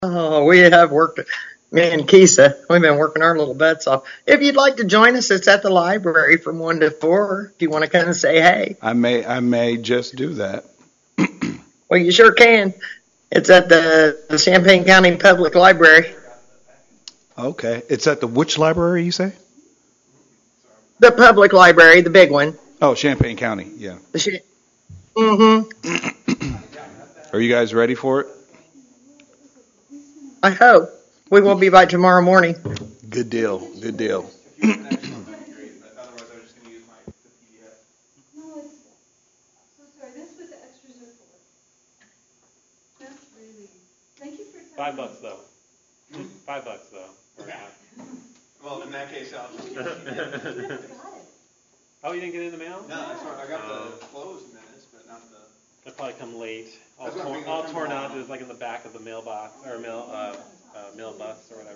Oh, we have worked, me and Kisa, we've been working our little butts off. If you'd like to join us, it's at the library from 1 to 4. If you want to come and say hey, I may just do that. well, you sure can. It's at the Champaign County Public Library, Okay. It's at the which library you say? the public library, the big one. Oh, Champaign County. Yeah. Mm-hmm. Are you guys ready for it? I hope. We will be by tomorrow morning. Good deal. Good deal. $5 though. $5 though. Well, in that case, I'll just. Oh, you didn't get it in the mail? No, that's right. I got the closed minutes, but not the. They'll probably come late. All, That's what I torn, mean, all they'll torn come out. on. It's like in the back of the mailbox or mail bus or whatever.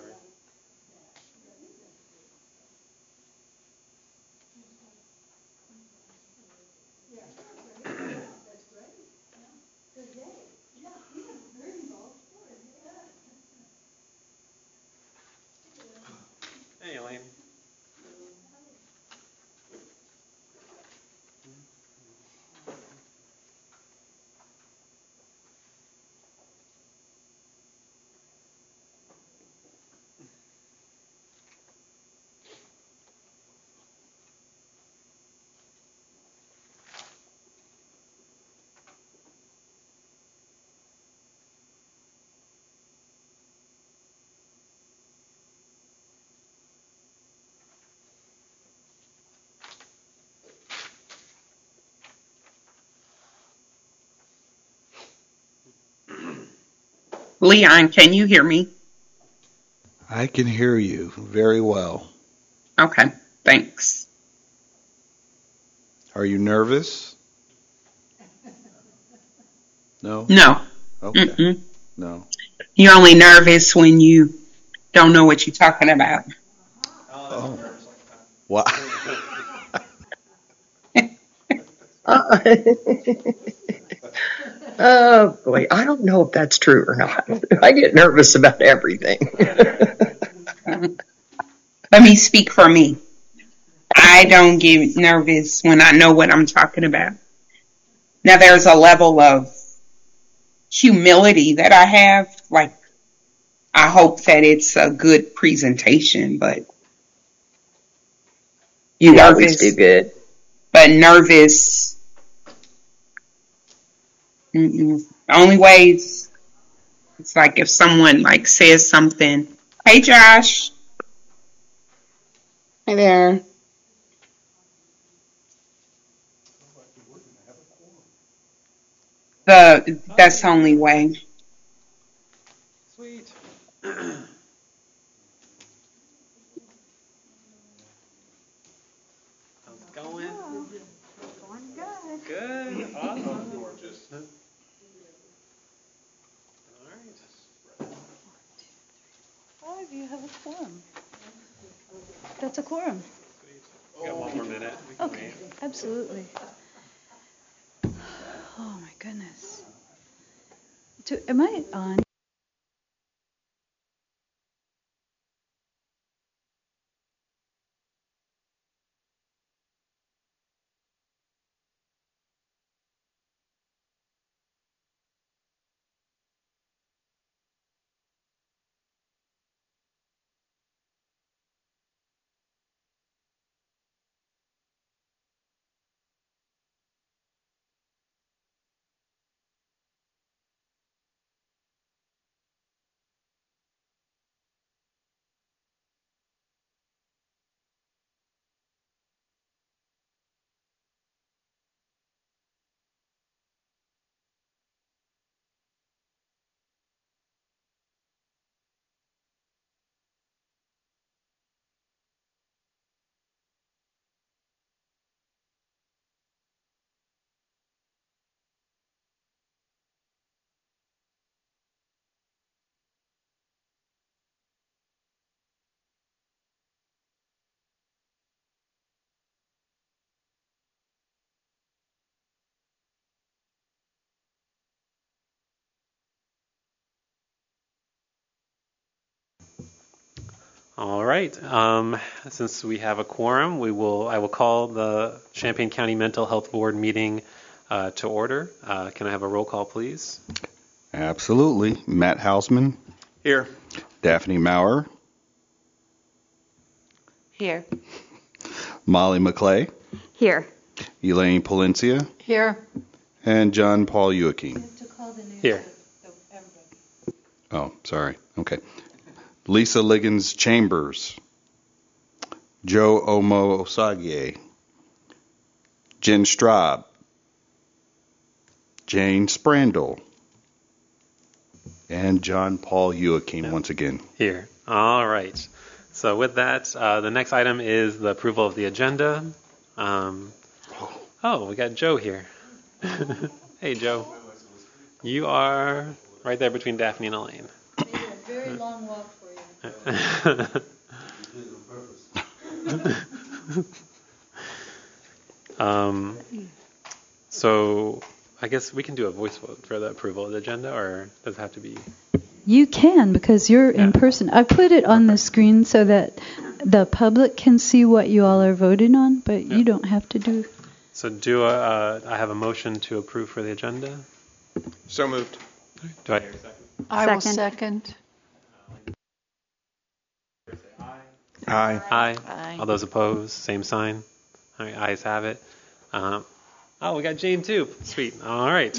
Hey, Elaine. Leon, can you hear me? I can hear you very well. Okay, thanks. Are you nervous? No? No, Okay. No. you're only nervous when you don't know what you're talking about. Oh. Wow. Uh, oh, boy. I don't know if that's true or not. I get nervous about everything. Let me speak for me. I don't get nervous when I know what I'm talking about. Now, there's a level of humility that I have. Like, I hope that it's a good presentation, but You always do nervous, good. but nervous. Mm-mm. The only ways it's like if someone like says something. Hey, Josh. Hey there. That's the only way. Sweet. How's it going? Good. Awesome. All right. Five, you have a quorum. That's a quorum. We got 1 more minute. We can Okay, wait. absolutely. Oh my goodness. Am I on? All right. Since we have a quorum, I will call the Champaign County Mental Health Board meeting to order. Can I have a roll call, please? Absolutely. Matt Hausman, Here. Daphne Maurer, Here. Molly McClay, Here. Elaine Palencia, Here. and John Paul Joachim. Here. Oh, sorry. Okay. Lisa Liggins Chambers, Joe Omo Osagie, Jen Straub, Jane Sprandel, and John Paul Joachim once again. Here. All right. So with that, the next item is the approval of the agenda. We got Joe here. Hey, Joe. You are right there between Daphne and Elaine. Maybe a very long walk for you. So I guess we can do a voice vote for the approval of the agenda, or does it have to be? You can, because you're in person. I put it on the screen so that the public can see what you all are voting on, but you don't have to do. So I have a motion to approve for the agenda? So moved. Do I hear a second? I will second. Aye. Aye. Aye. All those opposed, same sign. All right, ayes have it. We got Jane too. Sweet. All right.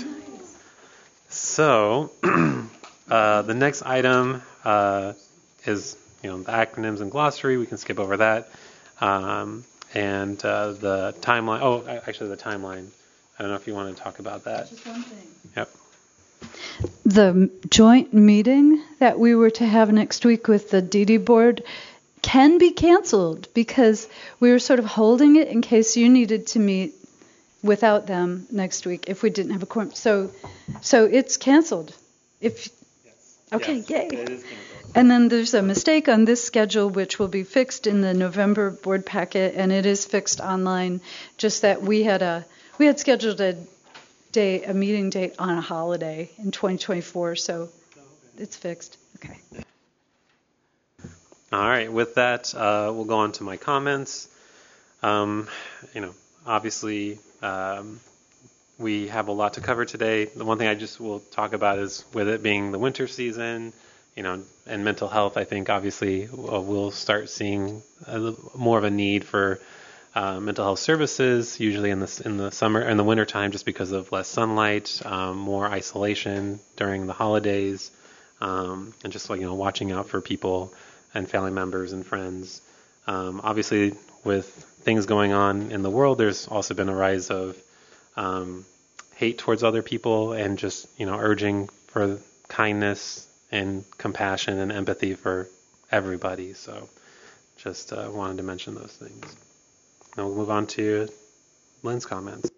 So the next item is the acronyms and glossary. We can skip over that. And the timeline. Oh, actually, the timeline. I don't know if you want to talk about that. Just one thing. Yep. The joint meeting that we were to have next week with the DD board can be canceled because we were sort of holding it in case you needed to meet without them next week if we didn't have a quorum. So it's canceled. Okay, Yes, yay. it is canceled. And then there's a mistake on this schedule, which will be fixed in the November board packet, and it is fixed online. Just that we had scheduled a meeting date on a holiday in 2024, so it's fixed. Okay. All right. With that, we'll go on to my comments. Obviously, we have a lot to cover today. The one thing I just will talk about is with it being the winter season, and mental health. I think obviously we'll start seeing more of a need for mental health services, usually in the summer and the winter time, just because of less sunlight, more isolation during the holidays, and just watching out for people and family members and friends. Obviously, with things going on in the world, there's also been a rise of hate towards other people, and just urging for kindness and compassion and empathy for everybody. So, just wanted to mention those things. Now we'll move on to Lynn's comments.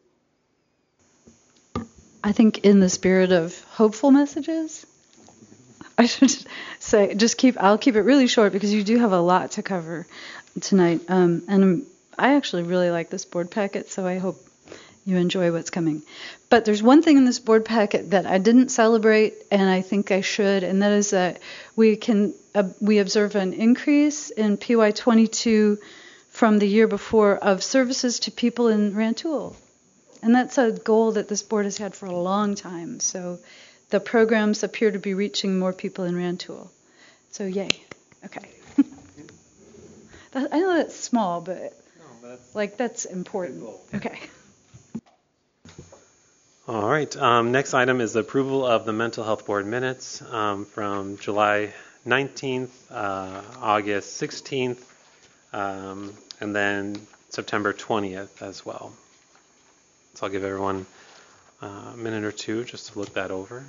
I think in the spirit of hopeful messages, I should say I'll keep it really short because you do have a lot to cover tonight. And I actually really like this board packet, so I hope you enjoy what's coming. But there's one thing in this board packet that I didn't celebrate, and I think I should, and that is that we observe an increase in PY22 from the year before of services to people in Rantoul. And that's a goal that this board has had for a long time. So the programs appear to be reaching more people in Rantoul. So yay. Okay. I know that's small, but that's important. Okay. All right. Next item is the approval of the Mental Health Board minutes from July 19th, August 16th, and then September 20th as well. So I'll give everyone a minute or two just to look that over.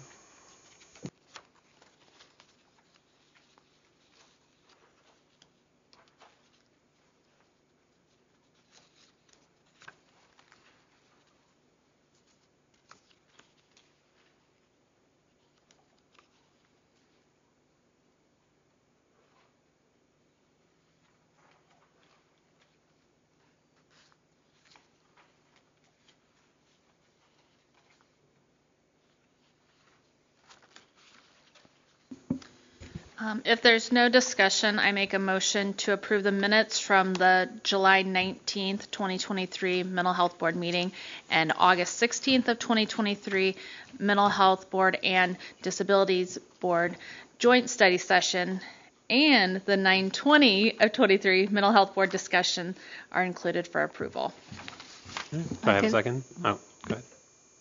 If there's no discussion, I make a motion to approve the minutes from the July 19th, 2023 Mental Health Board meeting and August 16th of 2023 Mental Health Board and Disabilities Board joint study session, and the 9/20 of 23 Mental Health Board discussion are included for approval. Do I have a second? Oh, go ahead.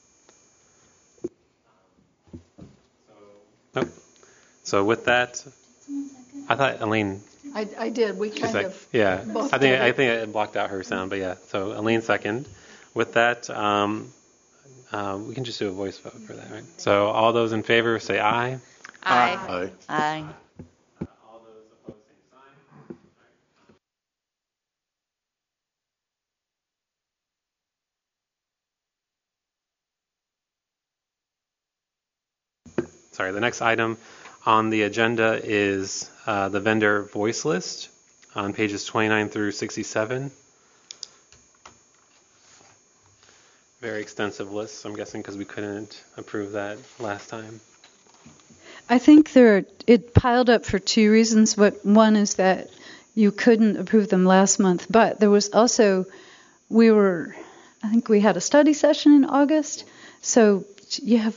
Oh. So with that, I thought Elaine. I did. We kind of yeah. both I did it. think it blocked out her sound, but yeah. So Elaine second. With that, we can just do a voice vote for that, right? So all those in favor say aye. Aye. Aye. All those opposed, same sign. Sorry, the next item on the agenda is the vendor voice list on pages 29 through 67. Very extensive list, I'm guessing, because we couldn't approve that last time. I think it piled up for two reasons. One is that you couldn't approve them last month, but there was also, I think we had a study session in August, so you have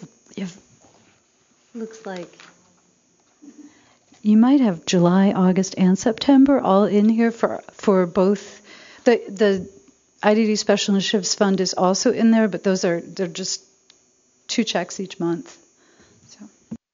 looks like you might have July, August, and September all in here for both. The IDD Special Initiatives Fund is also in there, but they're just 2 checks each month. So.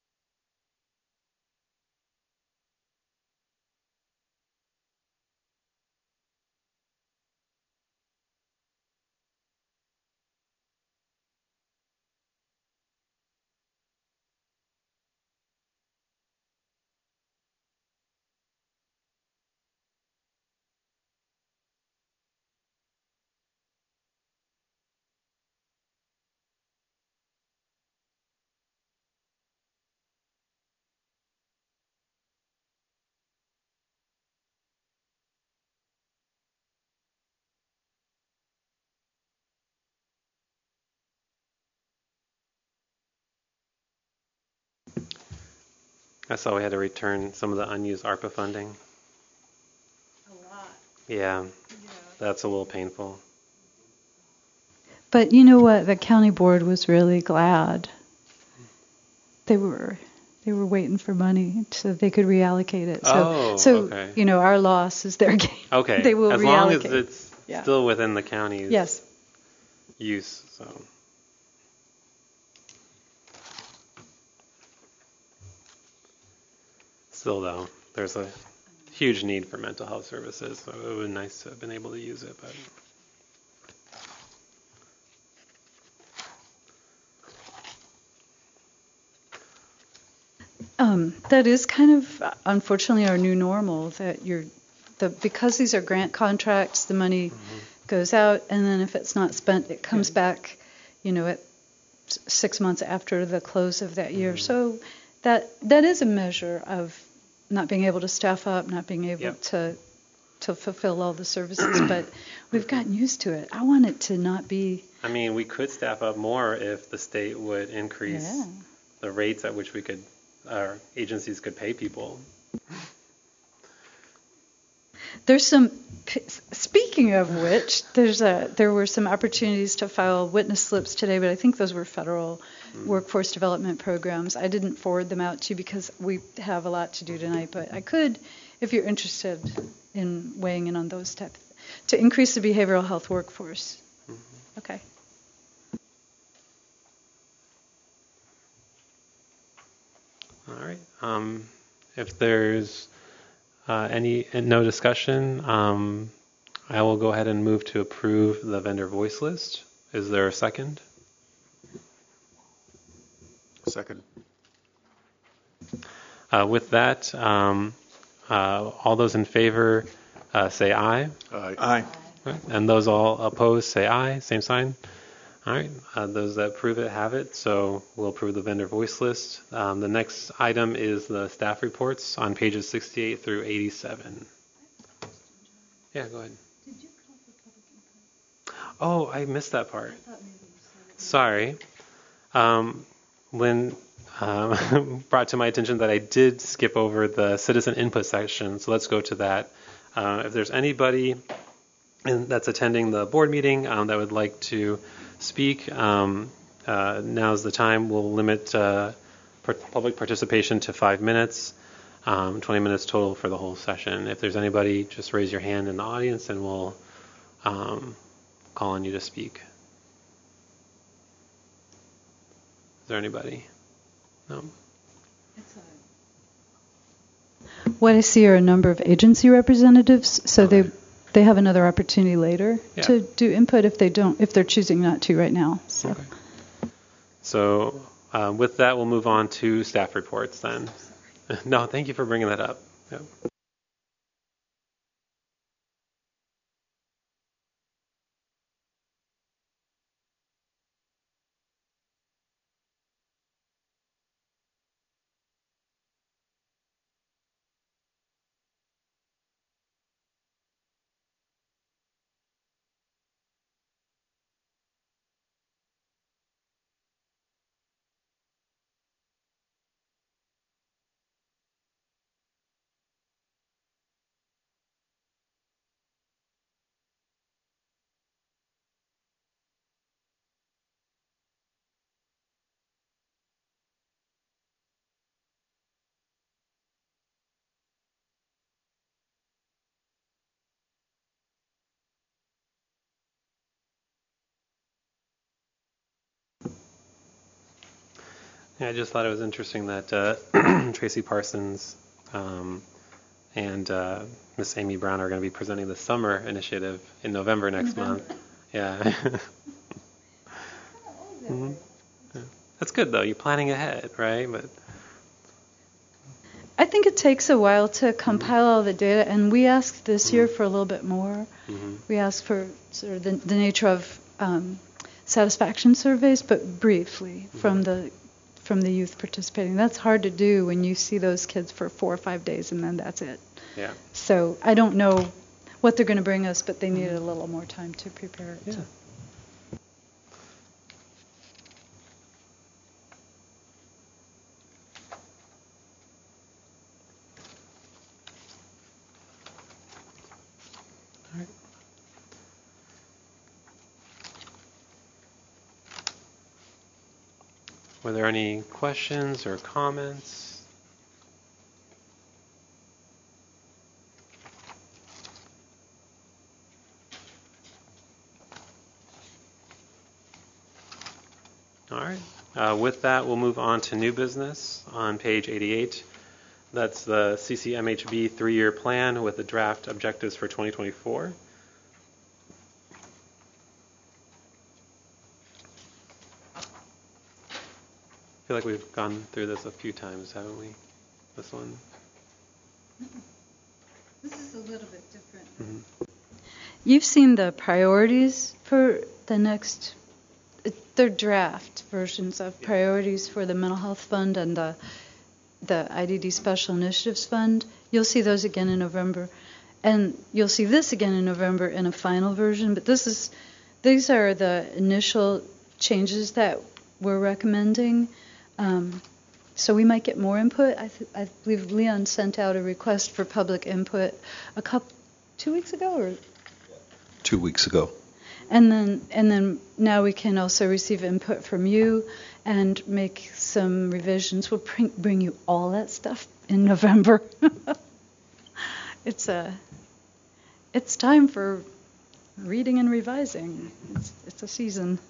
I saw we had to return some of the unused ARPA funding. A lot. Yeah, that's a little painful. But you know what? The county board was really glad. They were waiting for money so they could reallocate it. So okay. Our loss is their gain. Okay. They will as reallocate. long as it's still within the county's use. So. Still, though, there's a huge need for mental health services, so it would be nice to have been able to use it. But that is kind of, unfortunately, our new normal, that because these are grant contracts, the money goes out, and then if it's not spent, it comes back, at 6 months after the close of that year. So that is a measure of not being able to staff up, not being able to fulfill all the services, but we've gotten used to it. I want it to not be... I mean, we could staff up more if the state would increase the rates at which our agencies could pay people. There's some, speaking of which, there were some opportunities to file witness slips today, but I think those were federal workforce development programs. I didn't forward them out to you because we have a lot to do tonight, but I could, if you're interested in weighing in on those types, to increase the behavioral health workforce. Okay. All right. If there's no discussion, I will go ahead and move to approve the vendor voice list. Is there a second? Second. With that, all those in favor say aye. Aye. Right. And those all opposed say aye. Same sign. All right. Those that approve it have it. So we'll approve the vendor voice list. The next item is the staff reports on pages 68 through 87. Yeah, go ahead. Did you call for public input? Oh, I missed that part. I thought maybe you said it. Sorry. When brought to my attention that I did skip over the citizen input section, so let's go to that. If there's anybody that's attending the board meeting that would like to speak, now's the time. We'll limit public participation to 5 minutes, 20 minutes total for the whole session. If there's anybody, just raise your hand in the audience and we'll call on you to speak. Is there anybody? No? What I see are a number of agency representatives, so Okay. they have another opportunity later Yeah. to do input if they're choosing not to right now. So. Okay. So with that, we'll move on to staff reports then. No, thank you for bringing that up. Yep. Yeah, I just thought it was interesting that Tracy Parsons and Miss Amy Brown are going to be presenting the summer initiative in November next month. Yeah. Mhm. Yeah. That's good though. You're planning ahead, right? But I think it takes a while to compile all the data, and we asked this year for a little bit more. We asked for sort of the nature of satisfaction surveys, but briefly from the youth participating. That's hard to do when you see those kids for 4 or 5 days and then that's it. yeah. So I don't know what they're going to bring us, but they needed a little more time to prepare it. Yeah. All right. Were there any questions or comments? All right. With that, we'll move on to new business on page 88. That's the CCMHB 3-year plan with the draft objectives for 2024. I feel like we've gone through this a few times, haven't we? This one. This is a little bit different. Mm-hmm. You've seen the priorities for the next, they're draft versions of priorities for the Mental Health Fund and the IDD Special Initiatives Fund. You'll see those again in November. And you'll see this again in November in a final version, but these are the initial changes that we're recommending. So we might get more input. I believe Leon sent out a request for public input 2 weeks ago, or 2 weeks ago. and then now we can also receive input from you and make some revisions. We'll bring you all that stuff in November. It's time for reading and revising. It's a season.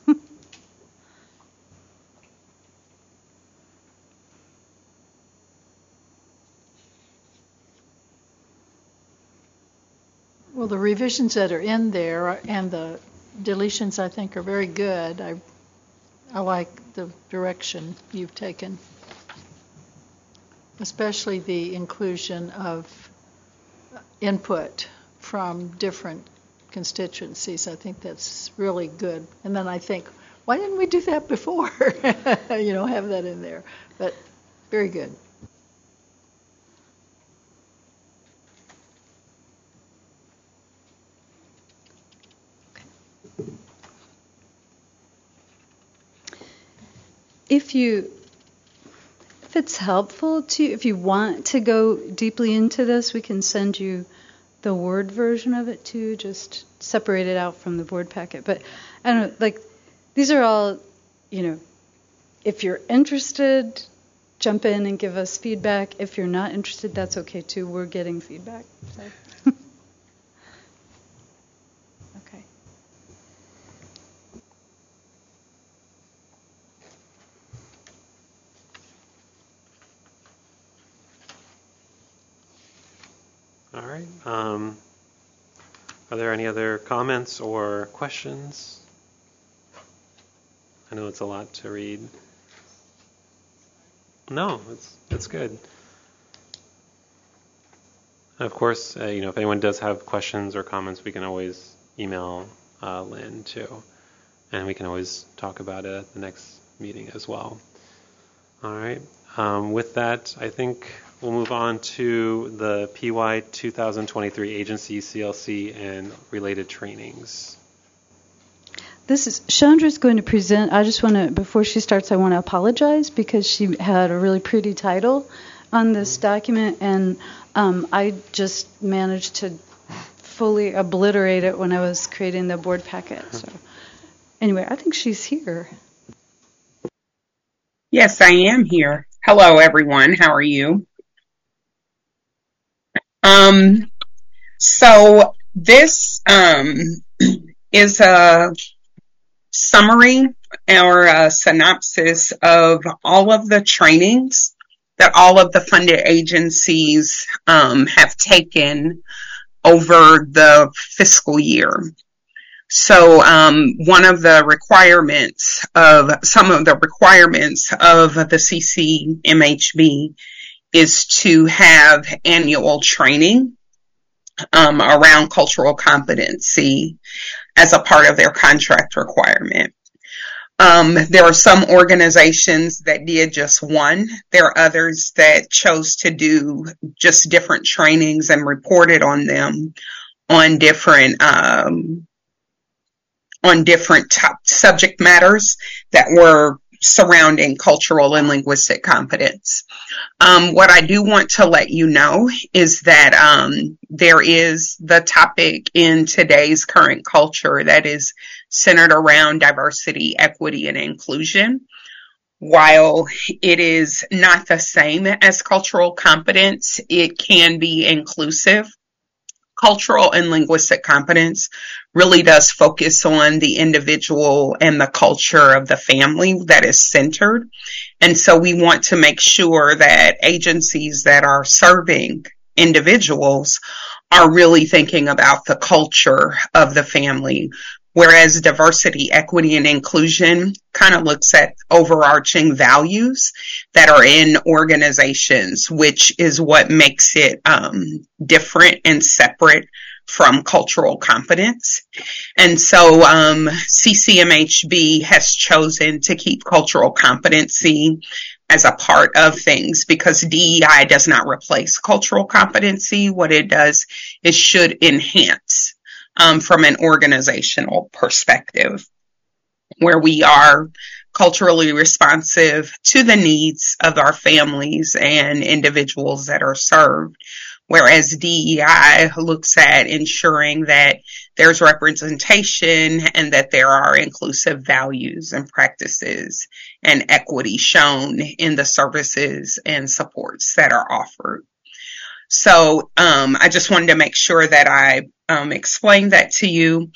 Well, the revisions that are in there and the deletions, I think, are very good. I like the direction you've taken, especially the inclusion of input from different constituencies. I think that's really good. And then I think, why didn't we do that before? Have that in there. But very good. it's helpful to, if you want to go deeply into this, we can send you the Word version of it too, just separate it out from the board packet. But I don't know, like, these are all, if you're interested, jump in and give us feedback. If you're not interested, that's okay too. We're getting feedback. So. Okay. All right. Are there any other comments or questions? I know it's a lot to read. No, it's good. And of course, if anyone does have questions or comments, we can always email Lynn too, and we can always talk about it at the next meeting as well. All right. With that, I think we'll move on to the PY 2023 agency CLC and related trainings. Chandra's going to present. I just want to, before she starts, I want to apologize because she had a really pretty title on this document, and I just managed to fully obliterate it when I was creating the board packet. So anyway, I think she's here. Yes, I am here. Hello, everyone. How are you? So this is a summary or a synopsis of all of the trainings that all of the funded agencies have taken over the fiscal year. So one of the requirements of the CCMHB is to have annual training around cultural competency as a part of their contract requirement. There are some organizations that did just one. There are others that chose to do just different trainings and reported on them on different subject matters that were surrounding cultural and linguistic competence. What I do want to let you know is that there is the topic in today's current culture that is centered around diversity, equity, and inclusion. While it is not the same as cultural competence, it can be inclusive. Cultural and linguistic competence really does focus on the individual and the culture of the family that is centered. And so we want to make sure that agencies that are serving individuals are really thinking about the culture of the family, whereas diversity, equity, and inclusion kind of looks at overarching values that are in organizations, which is what makes it different and separate from cultural competence. And so CCMHB has chosen to keep cultural competency as a part of things because DEI does not replace cultural competency. What it does is should enhance from an organizational perspective, where we are culturally responsive to the needs of our families and individuals that are served. Whereas DEI looks at ensuring that there's representation and that there are inclusive values and practices and equity shown in the services and supports that are offered. So I just wanted to make sure that I explained that to you.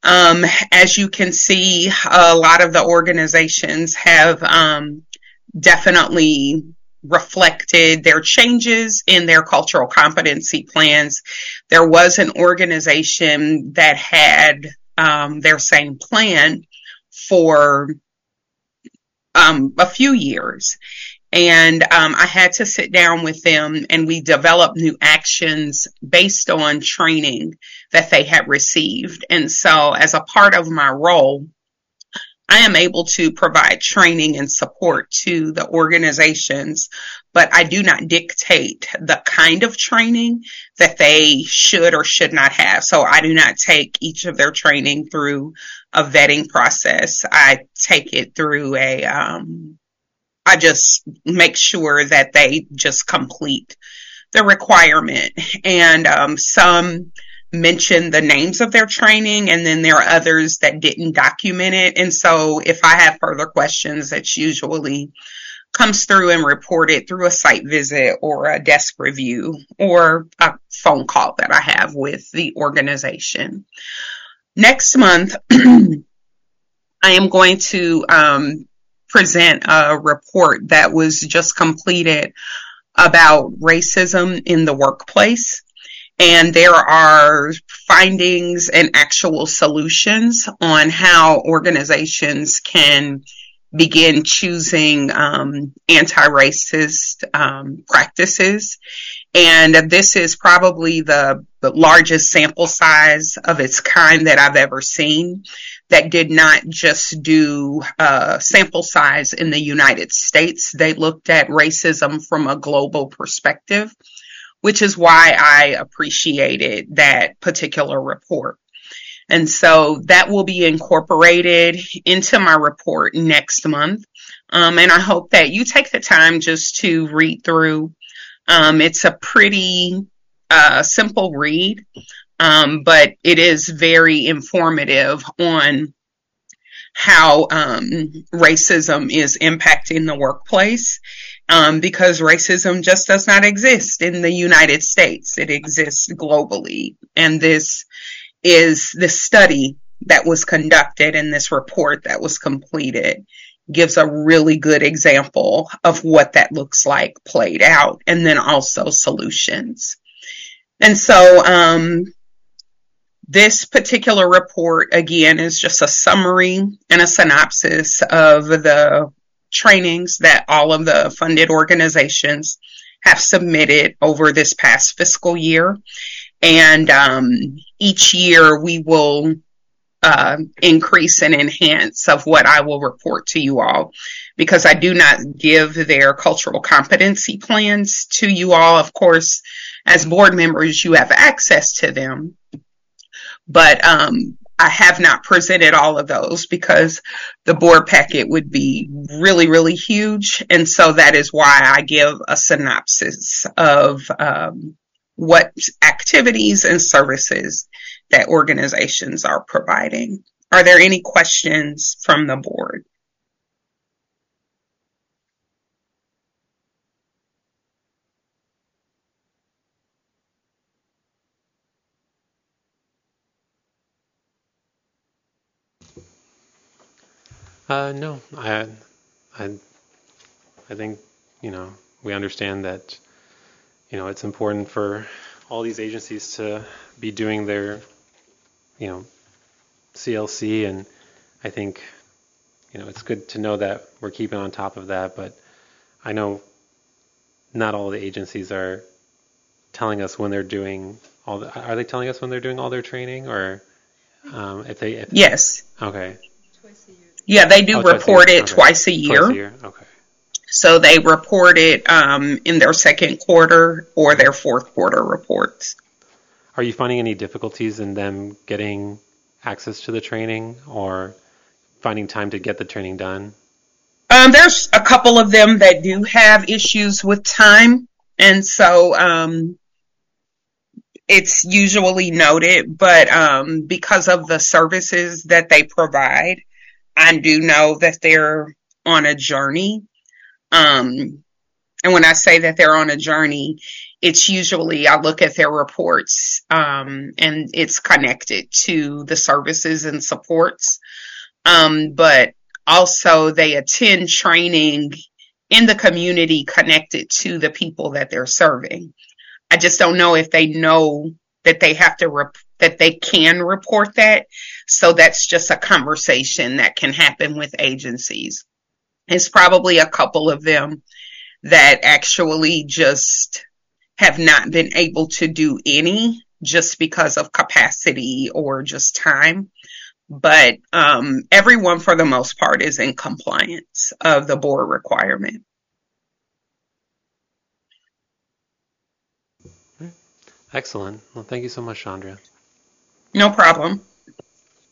As you can see, a lot of the organizations have definitely reflected their changes in their cultural competency plans. There was an organization that had their same plan for a few years. And I had to sit down with them and we developed new actions based on training that they had received. And so as a part of my role, I am able to provide training and support to the organizations, but I do not dictate the kind of training that they should or should not have. So I do not take each of their training through a vetting process. I take it through a I just make sure that they just complete the requirement. And some mention the names of their training, and then there are others that didn't document it. And so if I have further questions, that's usually comes through and reported through a site visit or a desk review or a phone call that I have with the organization. Next month, I am going to present a report that was just completed about racism in the workplace. And there are findings and actual solutions on how organizations can begin choosing anti-racist practices. And this is probably the largest sample size of its kind that I've ever seen, that did not just do sample size in the United States. They looked at racism from a global perspective, which is why I appreciated that particular report. And so that will be incorporated into my report next month. And I hope that you take the time just to read through. It's a pretty simple read, but it is very informative on how racism is impacting the workplace, because racism just does not exist in the United States. It exists globally. And this is the study that was conducted in this report that was completed gives a really good example of what that looks like played out, and then also solutions. And so this particular report, again, is just a summary and a synopsis of the trainings that all of the funded organizations have submitted over this past fiscal year. And each year we will increase and enhance of what I will report to you all, because I do not give their cultural competency plans to you all. Of course, as board members, you have access to them, but I have not presented all of those because the board packet would be really, really huge. And so that is why I give a synopsis of what activities and services that organizations are providing. Are there any questions from the board? No, I think, we understand that, it's important for all these agencies to be doing their, CLC, and I think, it's good to know that we're keeping on top of that, but I know not all the agencies are telling us when they're doing are they telling us when they're doing all their training, or if Yes. Okay. Yeah, they do report it twice a year. Twice a year, okay. So they report it in their second quarter or their fourth quarter reports. Are you finding any difficulties in them getting access to the training or finding time to get the training done? There's a couple of them that do have issues with time. And so it's usually noted, but because of the services that they provide, I do know that they're on a journey. And when I say that they're on a journey, it's usually I look at their reports and it's connected to the services and supports. But also they attend training in the community connected to the people that they're serving. I just don't know if they know that they have to that they can report that. So that's just a conversation that can happen with agencies. It's probably a couple of them that actually just have not been able to do any just because of capacity or just time. But everyone, for the most part, is in compliance of the board requirement. Excellent. Well, thank you so much, Chandra. No problem.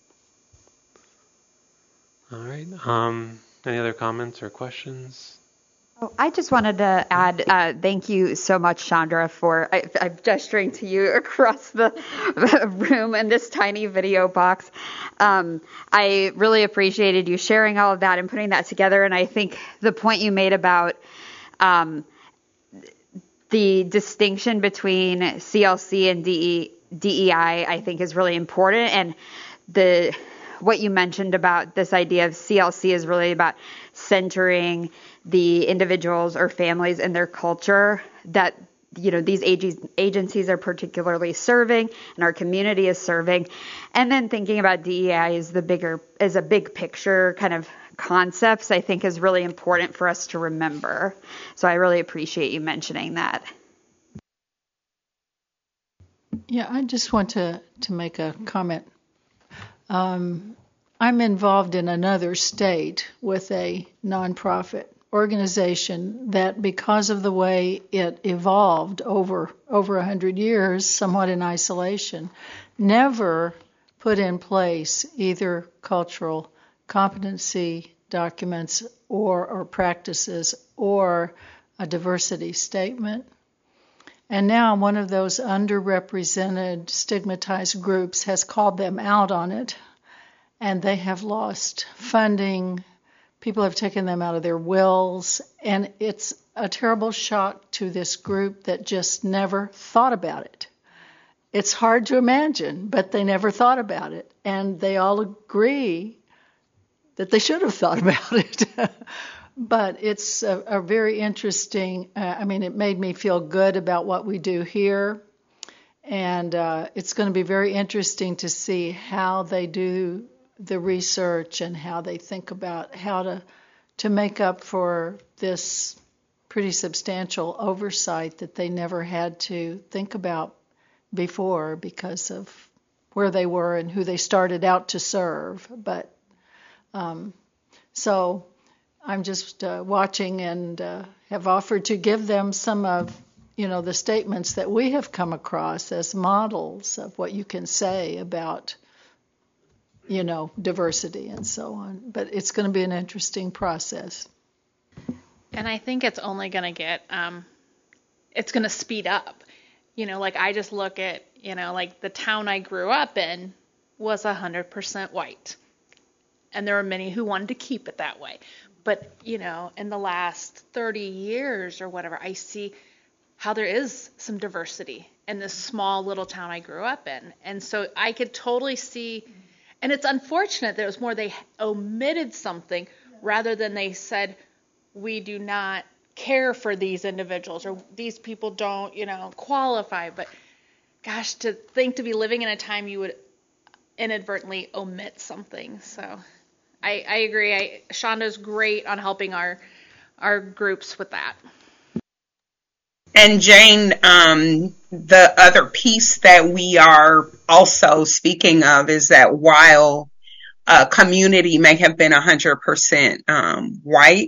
All right. Any other comments or questions? Oh, I just wanted to add, thank you so much, Chandra, for I'm gesturing to you across the room in this tiny video box. I really appreciated you sharing all of that and putting that together. And I think the point you made about the distinction between CLC and DEI, I think, is really important. And what you mentioned about this idea of CLC is really about centering the individuals or families and their culture that these agencies are particularly serving and our community is serving, and then thinking about DEI as a big picture kind of concepts, I think is really important for us to remember. So I really appreciate you mentioning that. Yeah, I just want to make a comment. I'm involved in another state with a nonprofit organization that, because of the way it evolved over 100 years, somewhat in isolation, never put in place either cultural competency documents or practices or a diversity statement. And now one of those underrepresented, stigmatized groups has called them out on it, and they have lost funding. People have taken them out of their wills, and it's a terrible shock to this group that just never thought about it. It's hard to imagine, but they never thought about it, and they all agree that they should have thought about it. But it's a very interesting, it made me feel good about what we do here, and it's going to be very interesting to see how they do the research and how they think about how to make up for this pretty substantial oversight that they never had to think about before because of where they were and who they started out to serve. But so I'm just watching and have offered to give them some of the statements that we have come across as models of what you can say about diversity and so on. But it's going to be an interesting process. And I think it's only going to get, it's going to speed up. Like I just look at, like the town I grew up in was 100% white. And there were many who wanted to keep it that way. But, in the last 30 years or whatever, I see how there is some diversity in this small little town I grew up in. And so I could totally see. And it's unfortunate that it was more they omitted something rather than they said, we do not care for these individuals or these people don't, qualify. But gosh, to think to be living in a time you would inadvertently omit something. So I agree. Shonda's great on helping our groups with that. And Jane, the other piece that we are also speaking of is that while a community may have been 100% white,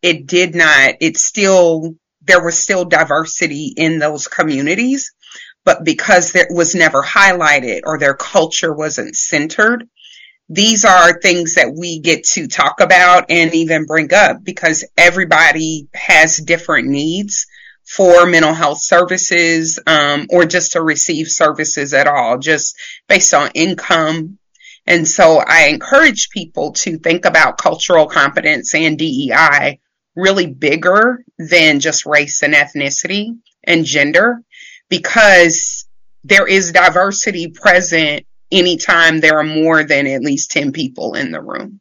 there was still diversity in those communities, but because it was never highlighted or their culture wasn't centered, these are things that we get to talk about and even bring up because everybody has different needs for mental health services, or just to receive services at all, just based on income. And so I encourage people to think about cultural competence and DEI really bigger than just race and ethnicity and gender, because there is diversity present anytime there are more than at least 10 people in the room.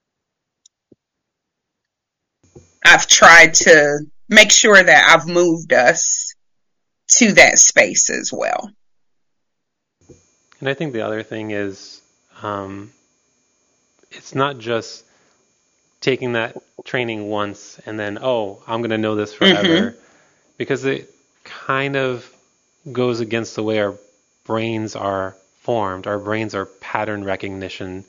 I've tried to make sure that I've moved us to that space as well. And I think the other thing is, it's not just taking that training once and then, I'm going to know this forever, because it kind of goes against the way our brains are formed. Our brains are pattern recognition,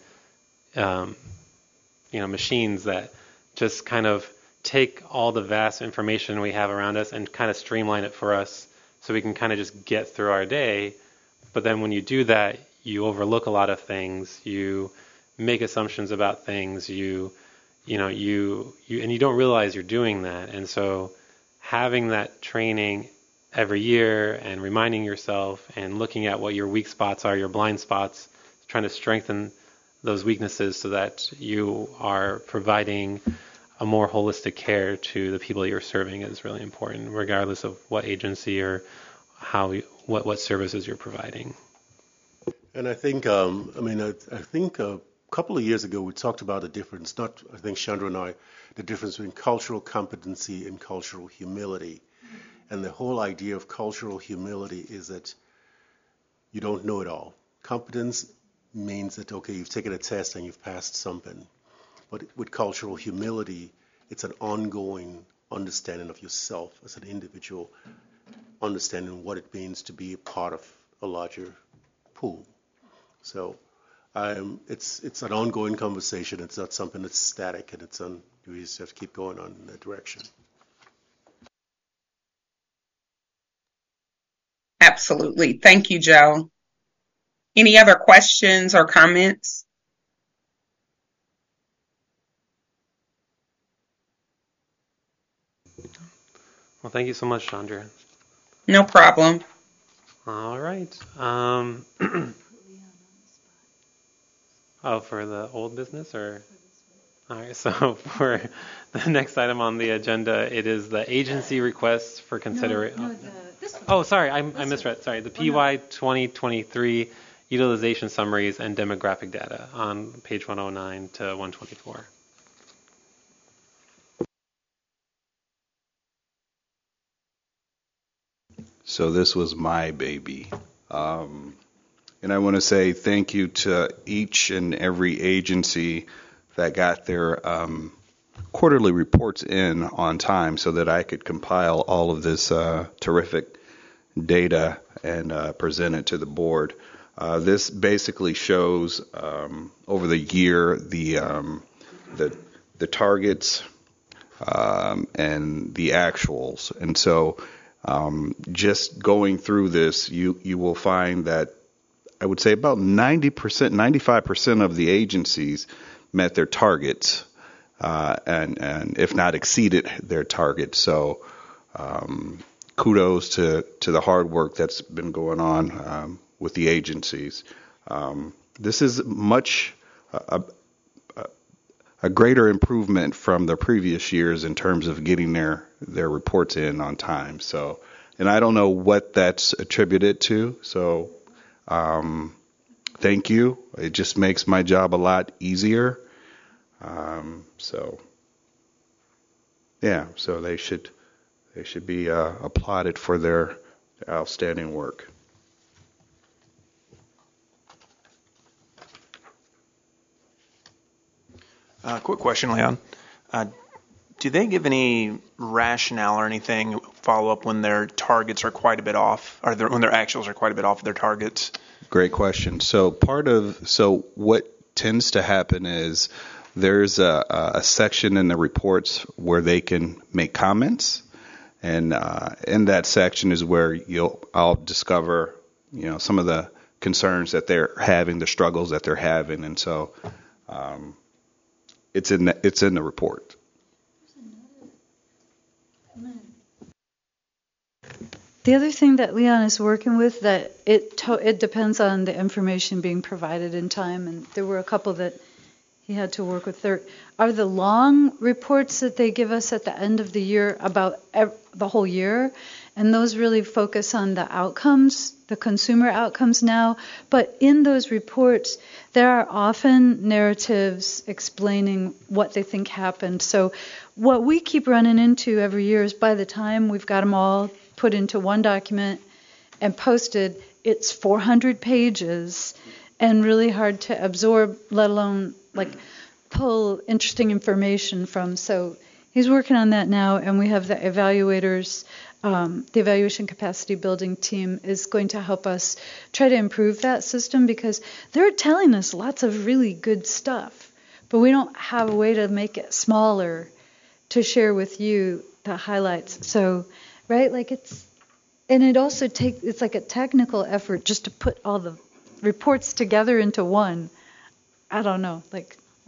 machines that just kind of take all the vast information we have around us and kind of streamline it for us so we can kind of just get through our day. But then when you do that, you overlook a lot of things. You make assumptions about things. You you don't realize you're doing that. And so having that training every year and reminding yourself and looking at what your weak spots are, your blind spots, trying to strengthen those weaknesses so that you are providing a more holistic care to the people you're serving is really important, regardless of what agency or what services you're providing. And I think, I think a couple of years ago we talked about the difference, I think Chandra and I, the difference between cultural competency and cultural humility. And the whole idea of cultural humility is that you don't know it all. Competence means that, okay, you've taken a test and you've passed something. But with cultural humility, it's an ongoing understanding of yourself as an individual, understanding what it means to be a part of a larger pool. So it's an ongoing conversation. It's not something that's static, and you just have to keep going on in that direction. Absolutely. Thank you, Joe. Any other questions or comments? Well, thank you so much, Chandra. No problem. All right. For the old business, or? All right, so for the next item on the agenda, it is the agency request for consideration. Sorry, I misread. Sorry, the PY 2023 utilization summaries and demographic data on page 109 to 124. So this was my baby. And I want to say thank you to each and every agency that got their quarterly reports in on time so that I could compile all of this terrific data and present it to the board. This basically shows over the year the targets and the actuals. And so just going through this, you will find that I would say about 90%, 95% of the agencies met their targets, and if not exceeded their targets. So kudos to the hard work that's been going on with the agencies. This is much a greater improvement from the previous years in terms of getting their reports in on time. So, and I don't know what that's attributed to. So, thank you. It just makes my job a lot easier. So they should be applauded for their outstanding work. Quick question, Leon. Do they give any rationale or anything follow up when their targets are quite a bit off, or when their actuals are quite a bit off of their targets? Great question. So what tends to happen is there's a section in the reports where they can make comments, and in that section is where I'll discover some of the concerns that they're having, the struggles that they're having, and so it's in the report. The other thing that Leon is working with, that it depends on the information being provided in time, and there were a couple that he had to work with. There are the long reports that they give us at the end of the year about the whole year, and those really focus on the outcomes, the consumer outcomes now. But in those reports, there are often narratives explaining what they think happened. So what we keep running into every year is by the time we've got them all put into one document and posted, it's 400 pages and really hard to absorb, let alone pull interesting information from. So he's working on that now, and we have the evaluators. The evaluation capacity building team is going to help us try to improve that system, because they're telling us lots of really good stuff, but we don't have a way to make it smaller to share with you the highlights. So, right, it also it's like a technical effort just to put all the reports together into one. I don't know,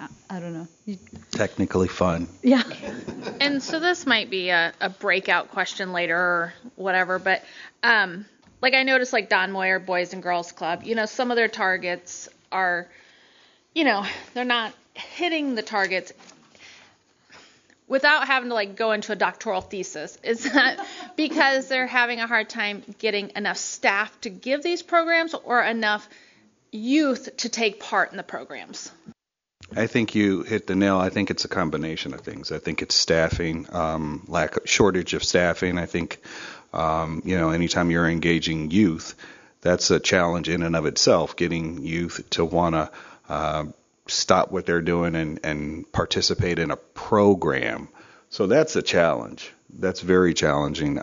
I don't know. Technically fun. Yeah. And so this might be a breakout question later or whatever, but like I noticed like Don Moyer Boys and Girls Club, some of their targets are, they're not hitting the targets without having to like go into a doctoral thesis. Is that because they're having a hard time getting enough staff to give these programs or enough youth to take part in the programs? I think you hit the nail. I think it's a combination of things. I think it's staffing, shortage of staffing. I think, anytime you're engaging youth, that's a challenge in and of itself, getting youth to want to stop what they're doing and participate in a program. So that's a challenge. That's very challenging.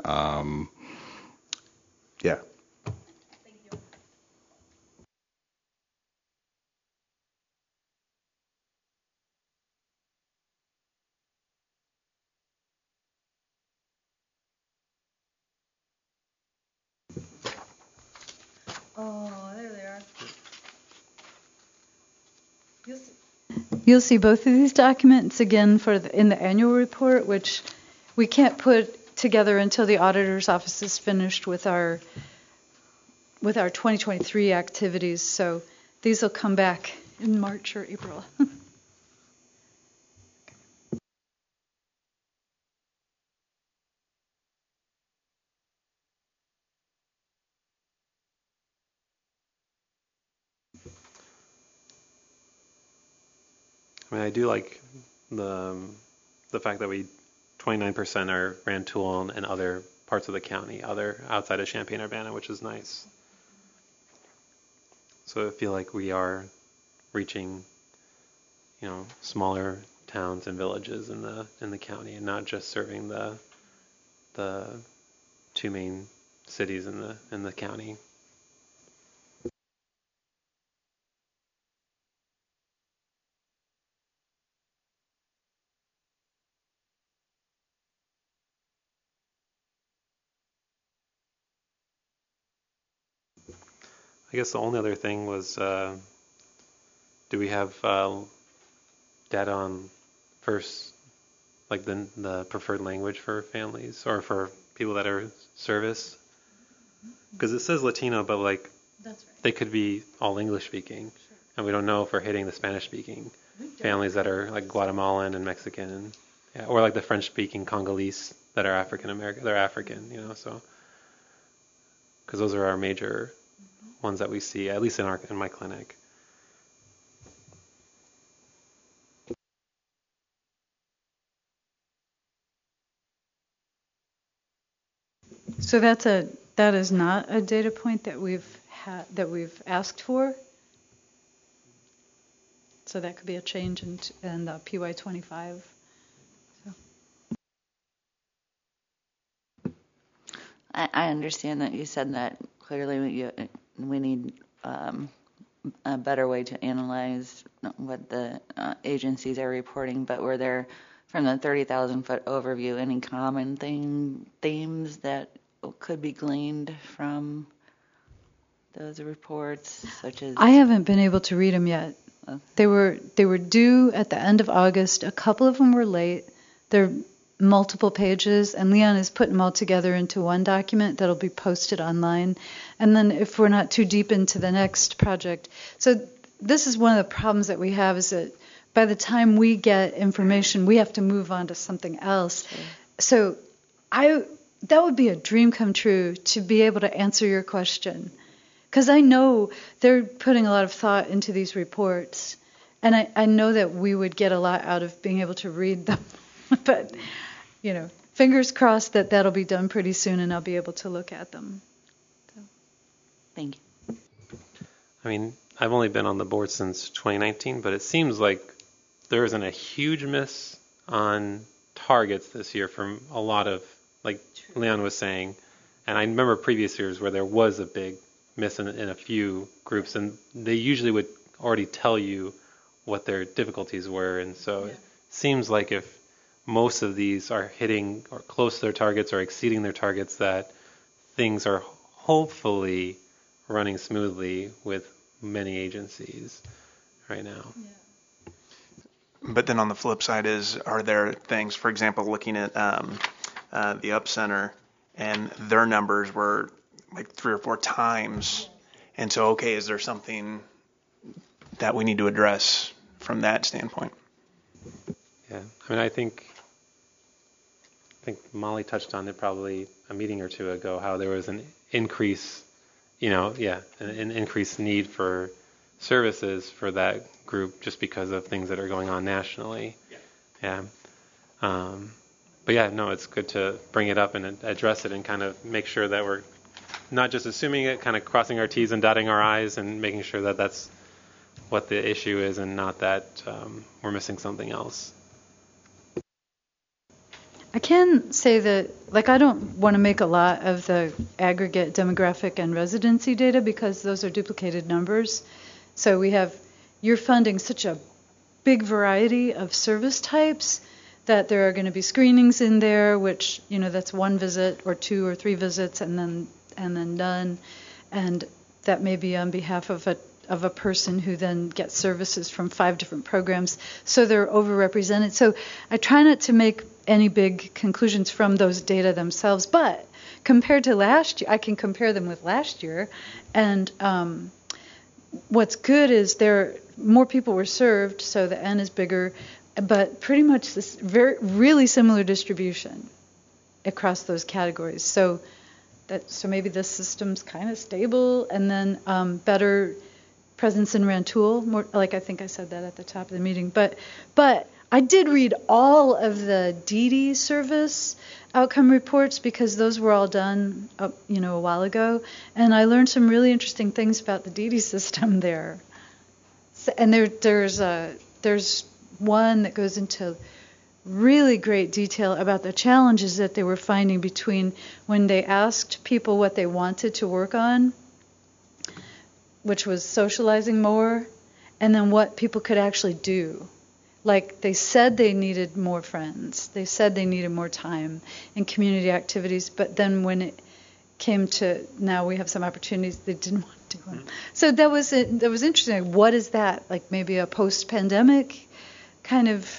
Yeah. Oh, there they are. You'll see both of these documents again in the annual report, which we can't put together until the auditor's office is finished with our 2023 activities. So these will come back in March or April. I mean, I do like the fact that 29% are Rantoul and other parts of the county, outside of Champaign-Urbana, which is nice. So I feel like we are reaching, smaller towns and villages in the county, and not just serving the two main cities in the county. I guess the only other thing was, do we have data on first, like the preferred language for families or for people that are service? Because it says Latino, but like That's right. they could be all English speaking, and we don't know if we're hitting the Spanish speaking families that are like Guatemalan and Mexican, or like the French speaking Congolese that are African American. They're African, so because those are our major ones that we see, at least in my clinic. So that is not a data point that we've asked for. So that could be a change in the PY25. I understand that you said that clearly. We need a better way to analyze what the agencies are reporting, but were there, from the 30,000-foot overview, any common themes that could be gleaned from those reports, such as? I haven't been able to read them yet. Okay. They were due at the end of August. A couple of them were late. They're multiple pages, and Leon is putting them all together into one document that'll be posted online. And then if we're not too deep into the next project. So this is one of the problems that we have, is that by the time we get information, we have to move on to something else. Sure. So that would be a dream come true, to be able to answer your question. Because I know they're putting a lot of thought into these reports, and I know that we would get a lot out of being able to read them. But, fingers crossed that that'll be done pretty soon, and I'll be able to look at them. So. Thank you. I mean, I've only been on the board since 2019, but it seems like there isn't a huge miss on targets this year from a lot of, like Leon was saying. And I remember previous years where there was a big miss in a few groups, and they usually would already tell you what their difficulties were. And so it seems like if most of these are hitting or close to their targets or exceeding their targets, that things are hopefully running smoothly with many agencies right now. But then on the flip side are there things, for example, looking at the Up Center, and their numbers were like 3 or 4 times. And so, okay, is there something that we need to address from that standpoint? Yeah, I mean, I think Molly touched on it probably a meeting or two ago, how there was an increase, an increased need for services for that group just because of things that are going on nationally. Yeah. But yeah, no, it's good to bring it up and address it and kind of make sure that we're not just assuming it, kind of crossing our T's and dotting our I's and making sure that that's what the issue is and not that we're missing something else. I can say that, I don't want to make a lot of the aggregate demographic and residency data because those are duplicated numbers. So you're funding such a big variety of service types that there are going to be screenings in there, which, that's 1 visit or 2 or 3 visits and then done. And that may be on behalf of a person who then gets services from 5 different programs. So they're overrepresented. So I try not to make any big conclusions from those data themselves, but compared to last year, I can compare them with last year. And what's good is more people were served, so the N is bigger, but pretty much this really similar distribution across those categories. So maybe this system's kind of stable, and then better presence in Rantoul, more like I think I said that at the top of the meeting. But I did read all of the DD service outcome reports because those were all done a while ago, and I learned some really interesting things about the DD system there. And there's one that goes into really great detail about the challenges that they were finding between when they asked people what they wanted to work on, which was socializing more, and then what people could actually do. Like they said they needed more friends. They said they needed more time in community activities, but then when it came to now we have some opportunities, they didn't want to do them. So that was interesting. What is that? Like maybe a post-pandemic kind of,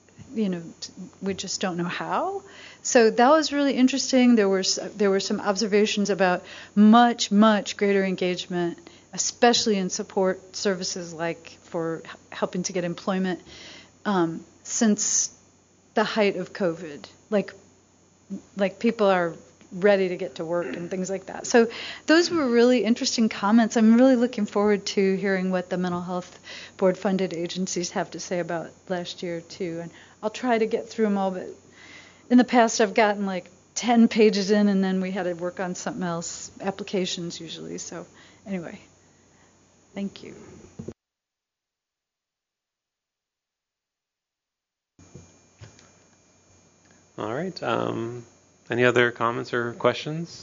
we just don't know how. So that was really interesting. There were some observations about much, much greater engagement, especially in support services like for helping to get employment since the height of COVID. Like people are ready to get to work and things like that. So those were really interesting comments. I'm really looking forward to hearing what the mental health board funded agencies have to say about last year too. And I'll try to get through them all, but in the past I've gotten like 10 pages in and then we had to work on something else, applications usually. So anyway, thank you. All right. Any other comments or questions?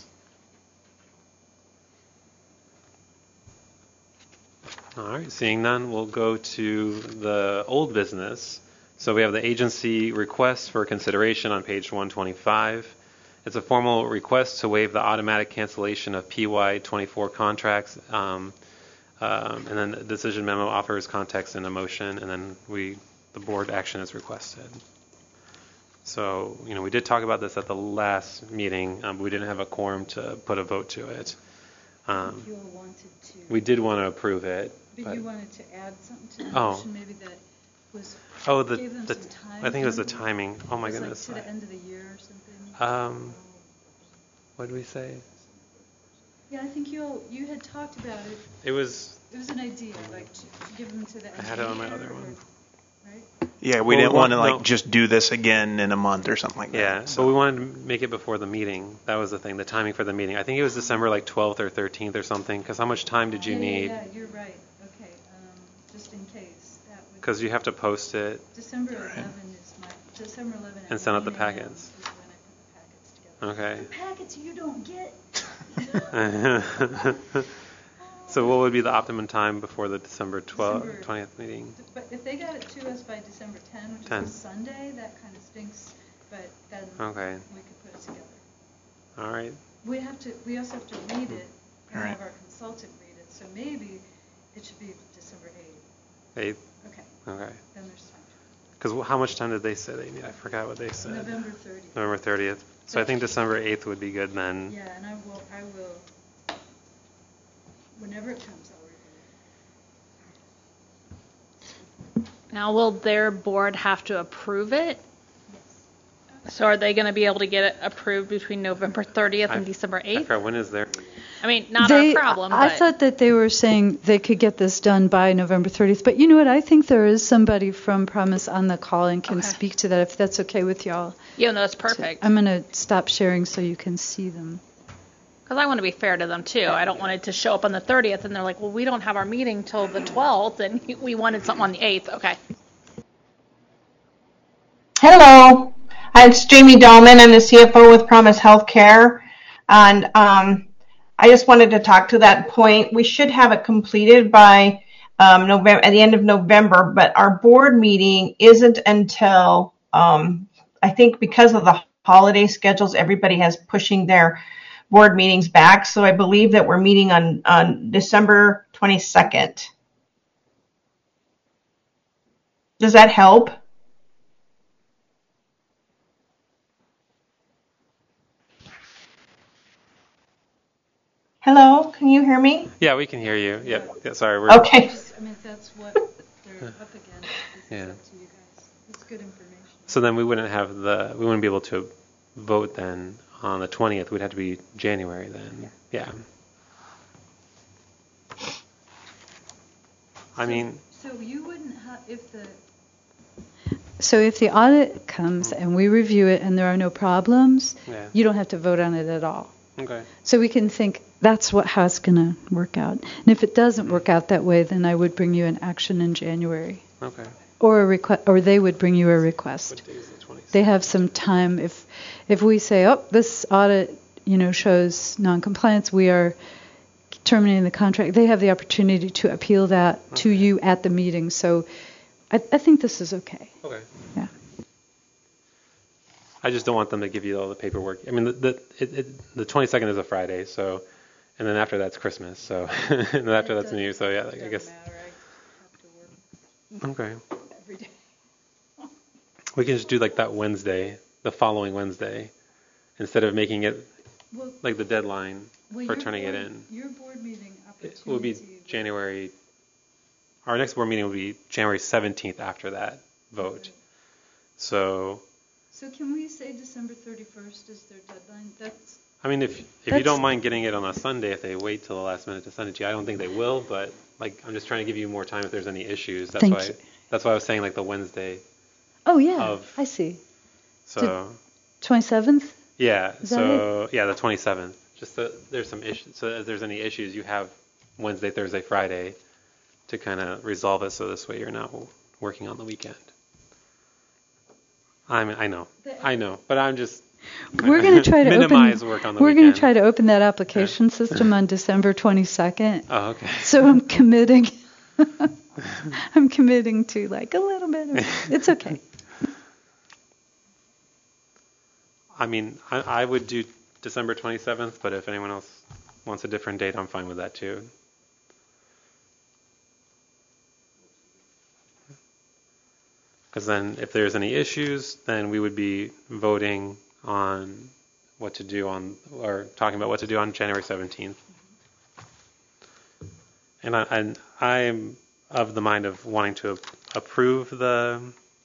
All right. Seeing none, we'll go to the old business. So we have the agency request for consideration on page 125. It's a formal request to waive the automatic cancellation of PY24 contracts, and then the decision memo offers context and a motion, and then the board action is requested. So, we did talk about this at the last meeting, but we didn't have a quorum to put a vote to it. You all wanted to. We did want to approve it. But you wanted to add something to the motion, maybe that was. Gave them some time. I think it was the timing. Oh my goodness. Like to the end of the year or something. What did we say? Yeah, I think you had talked about it. It was an idea, like to give them to the end. I had it on my other one. Right? Yeah, we didn't want to just do this again in a month or something like that. Yeah, so we wanted to make it before the meeting. That was the thing, the timing for the meeting. I think it was December 12th or 13th or something, because how much time did you need? Yeah, you're right. Okay, just in case. Because you have to post it. December 11 December 11 and send out the packets. Is when I put the packets together. Okay. The packets you don't get. So what would be the optimum time before the December 20th meeting? But if they got it to us by December 10, which is a Sunday, that kind of stinks. But then we could put it together. All right. We also have to read it and have our consultant read it. So maybe it should be December 8th. 8th? Okay. Okay. Then there's time. Because how much time did they say they need? I forgot what they said. November 30th. November 30th. So I think December 8th would be good then. Yeah, and I will, whenever it comes, I'll review it. Now, will their board have to approve it? So are they going to be able to get it approved between November 30th and December 8th? I forgot, when is their? I mean, not our problem, I but thought that they were saying they could get this done by November 30th. But you know what? I think there is somebody from Promise on the call and can speak to that if that's okay with y'all. yeah, no, that's perfect. I'm going to stop sharing so you can see them. Because I want to be fair to them, too. I don't want it to show up on the 30th, and they're like, well, we don't have our meeting till the 12th, and we wanted something on the 8th. Okay. Hello, it's Jamie Dahlman. I'm the CFO with Promise Healthcare, and I just wanted to talk to that point. We should have it completed by November, at the end of November, but our board meeting isn't until I think because of the holiday schedules, everybody has pushing their board meetings back. So I believe that we're meeting on December 22nd. Does that help? Hello, can you hear me? Yeah, we can hear you. Yeah, sorry. We're, Okay. I mean, if that's what they're up against, Yeah. it's up to you guys. It's good information. So then we wouldn't be able to vote then on the 20th. We'd have to be January then. Yeah. I mean. So you wouldn't have, So if the audit comes and we review it and there are no problems, you don't have to vote on it at all. Okay. So we can think that's how it's going to work out. And if it doesn't work out that way, then I would bring you an action in January. Okay. Or a request, or they would bring you a request. What day is the 26th? They have some time. If we say, oh, this audit, shows noncompliance, we are terminating the contract. They have the opportunity to appeal that to you at the meeting. So I think this is okay. Okay. Yeah. I just don't want them to give you all the paperwork. I mean, the 22nd is a Friday, so, and then after that's Christmas, so, and then after that's New Year, so yeah, I guess. Okay. Every day. We can just do like that Wednesday, the following Wednesday, instead of making it like the deadline for turning it in. Your board meeting opportunity. It will be January. Our next board meeting will be January 17th after that vote. So can we say December 31st is their deadline? I mean, if you don't mind getting it on a Sunday, if they wait till the last minute to send it to you, I don't think they will. But like, I'm just trying to give you more time if there's any issues. That's why I was saying like the Wednesday. Oh yeah, I see. So 27th. Yeah. Is that it? Yeah, the 27th. Just there's some issues. So if there's any issues, you have Wednesday, Thursday, Friday to kind of resolve it. So this way you're not working on the weekend. I know, but I'm just. We're going to try to minimize work on the We're weekend. going to try to open that application system on December 22nd. Oh, okay. So I'm committing. I'm committing to like a little bit. It's okay. I mean, I would do December 27th, but if anyone else wants a different date, I'm fine with that too. Because then if there's any issues, then we would be voting on what to do or talking about what to do on January 17th. And I'm of the mind of wanting to approve the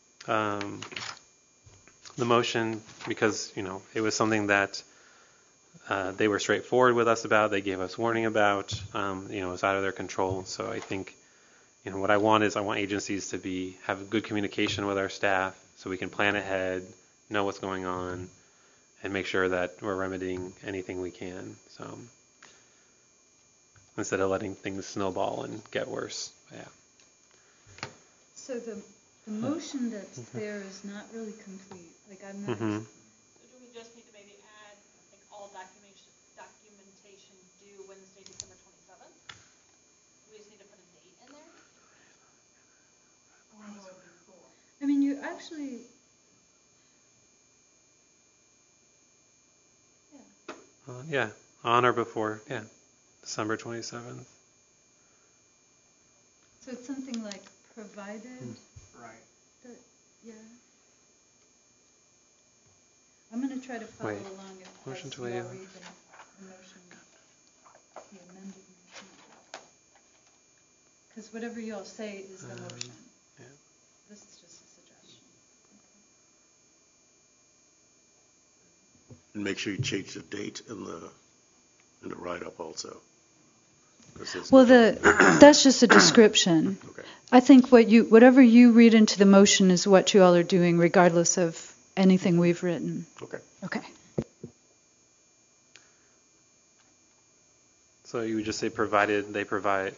motion because, it was something that they were straightforward with us about. They gave us warning about, it was out of their control. So I think, what I want agencies to have good communication with our staff so we can plan ahead, know what's going on, and make sure that we're remedying anything we can. So instead of letting things snowball and get worse. Yeah. So the motion that's there is not really complete. Like I'm not. Mm-hmm. So do we just need to maybe add, I think, all documentation due Wednesday, December 27th? We just need to put a date in there? I mean, you actually. Yeah, on or before, December 27th. So it's something like provided. Right. Yeah. I'm going to try to follow Wait. along Motion as to you all waive. read the motion, the amended motion. Because whatever you all say is the motion. Yeah. This is just a suggestion. And make sure you change the date in the write-up also. 'Cause it's Well, different. that's just a description. Okay. I think whatever you read into the motion is what you all are doing, regardless of anything we've written. Okay. Okay. So you would just say provided they provide,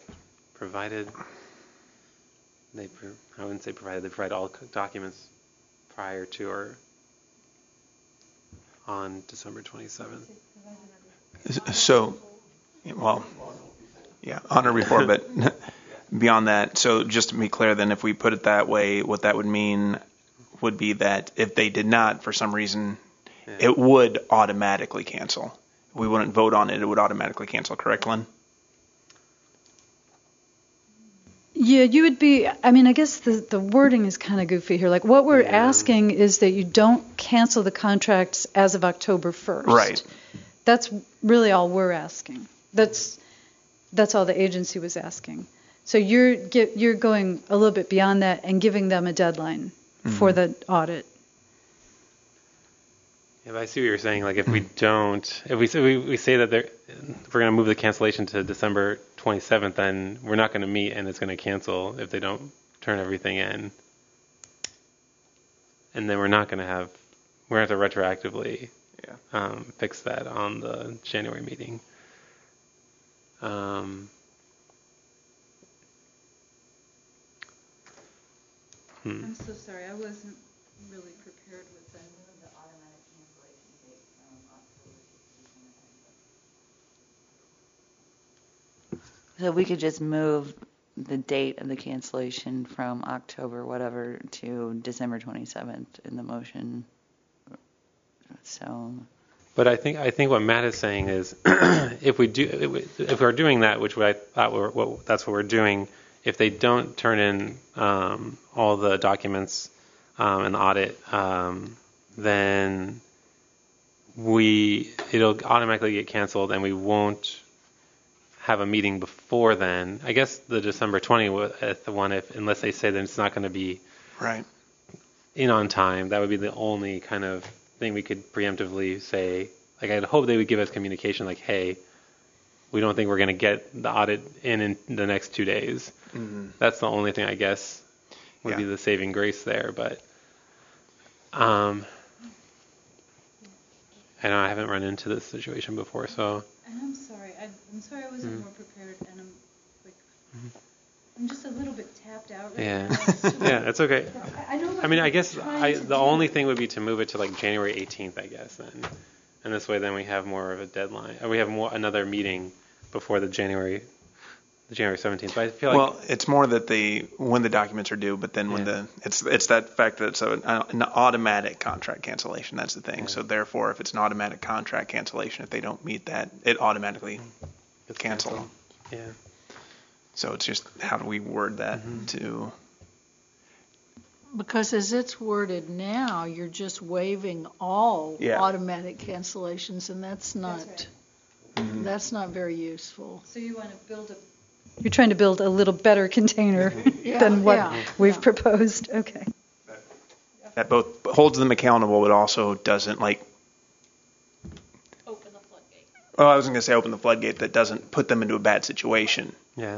I wouldn't say provided, they provide all documents prior to or on December 27th. So, well, yeah, on or before, but beyond that, so just to be clear then, if we put it that way, what that would mean would be that if they did not, for some reason, it would automatically cancel. We wouldn't vote on it, it would automatically cancel, correct, Lynn? Yeah, you would be, I mean, I guess the wording is kind of goofy here. Like, what we're asking is that you don't cancel the contracts as of October 1st. Right. That's really all we're asking. That's all the agency was asking. So you're going a little bit beyond that and giving them a deadline for the audit. Yeah, but I see what you're saying. Like if we don't, if we say that if we're going to move the cancellation to December 27th, then we're not going to meet and it's going to cancel if they don't turn everything in. And then we're not going to have, we're going to have to retroactively fix that on the January meeting. I'm so sorry, I wasn't really prepared with that. So we could just move the date of the cancellation from October whatever to December 27th in the motion. So. But I think what Matt is saying is, if we're doing that, which I thought that's what we're doing, if they don't turn in all the documents in the audit, then it'll automatically get canceled, and we won't have a meeting before then. I guess the December 20th one, unless they say that it's not going to be right in on time, that would be the only kind of thing we could preemptively say. Like, I'd hope they would give us communication like, hey, we don't think we're going to get the audit in the next 2 days. Mm-hmm. That's the only thing I guess would be the saving grace there. But I know I haven't run into this situation before, so. And I'm sorry I wasn't more prepared, and I'm just a little bit tapped out right now. Yeah, that's okay. I mean, I guess the only thing would be to move it to like January 18th, I guess, then. And this way, then we have more of a deadline. We have another meeting before the January 17th. But I feel like it's more that when the documents are due, but then when it's that fact that it's an automatic contract cancellation. That's the thing. Yeah. So therefore, if it's an automatic contract cancellation, if they don't meet that, it automatically gets canceled. Yeah. So it's just how do we word that to? Because as it's worded now, you're just waiving all automatic cancellations, and that's not very useful. So you want to you're trying to build a little better container than what we've proposed. Okay. That both holds them accountable, but also doesn't open the floodgate. Oh, I was going to say open the floodgate. That doesn't put them into a bad situation. Yeah.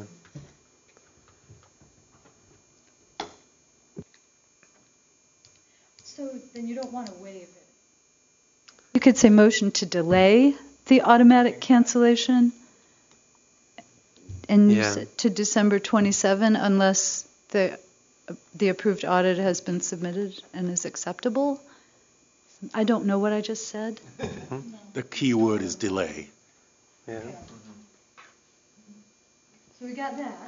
So then you don't want to waive it. You could say motion to delay the automatic cancellation and use it to December 27 unless the approved audit has been submitted and is acceptable. I don't know what I just said. The key word is delay. Yeah. So we got that.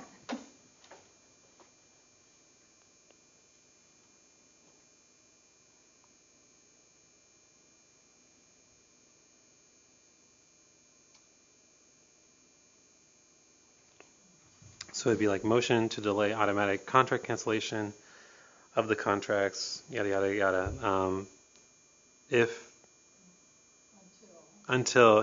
So it'd be like motion to delay automatic contract cancellation of the contracts, yada yada yada. If until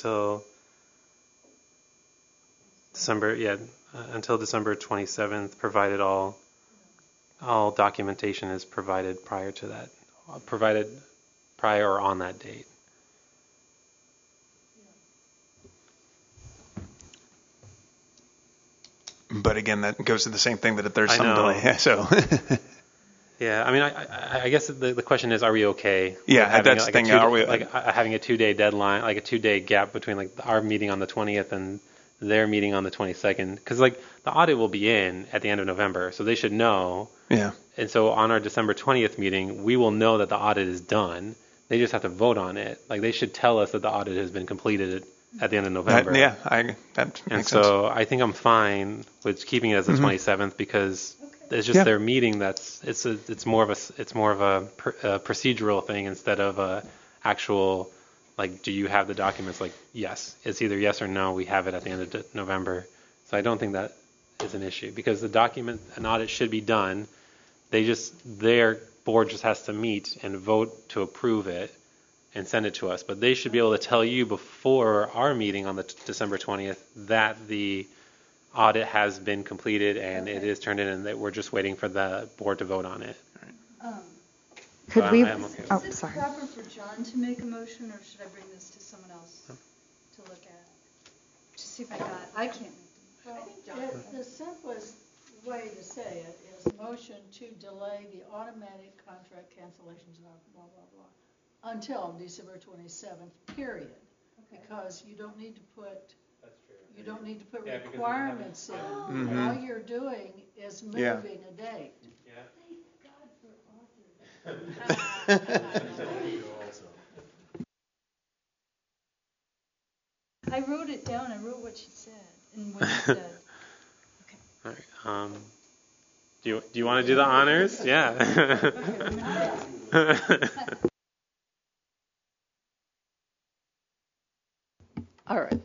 December, until December 27th, provided all documentation is provided prior to that, provided prior or on that date. But again, that goes to the same thing, that if there's I some know. delay, so. Yeah, I mean, I guess the question is, are we okay? Yeah, with that's the thing. Are we having a 2-day deadline, like a 2-day gap between like our meeting on the 20th and their meeting on the 22nd? Because like the audit will be in at the end of November, so they should know. Yeah. And so on our December 20th meeting, we will know that the audit is done. They just have to vote on it. Like they should tell us that the audit has been completed at the end of November. That makes And sense. so I think I'm fine with keeping it as the 27th because it's just their meeting. It's more of a procedural thing instead of a actual, like, do you have the documents? Like, yes, it's either yes or no. We have it at the end of November. So I don't think that is an issue because an audit should be done. Their board just has to meet and vote to approve it and send it to us. But they should be able to tell you before our meeting on the December 20th that the audit has been completed and it is turned in and that we're just waiting for the board to vote on it. Could we? I'm okay. Oh, Is this sorry. proper for John to make a motion, or should I bring this to someone else to look at? To see if I can't make the motion. Well, the simplest way to say it is motion to delay the automatic contract cancellations, blah, blah, blah, until December 27th, period. Because you don't need to put, requirements in. All you're doing is moving a date. I wrote it down. I wrote what she said and what she said. All right. Do you want to do the honors? Yeah. All right.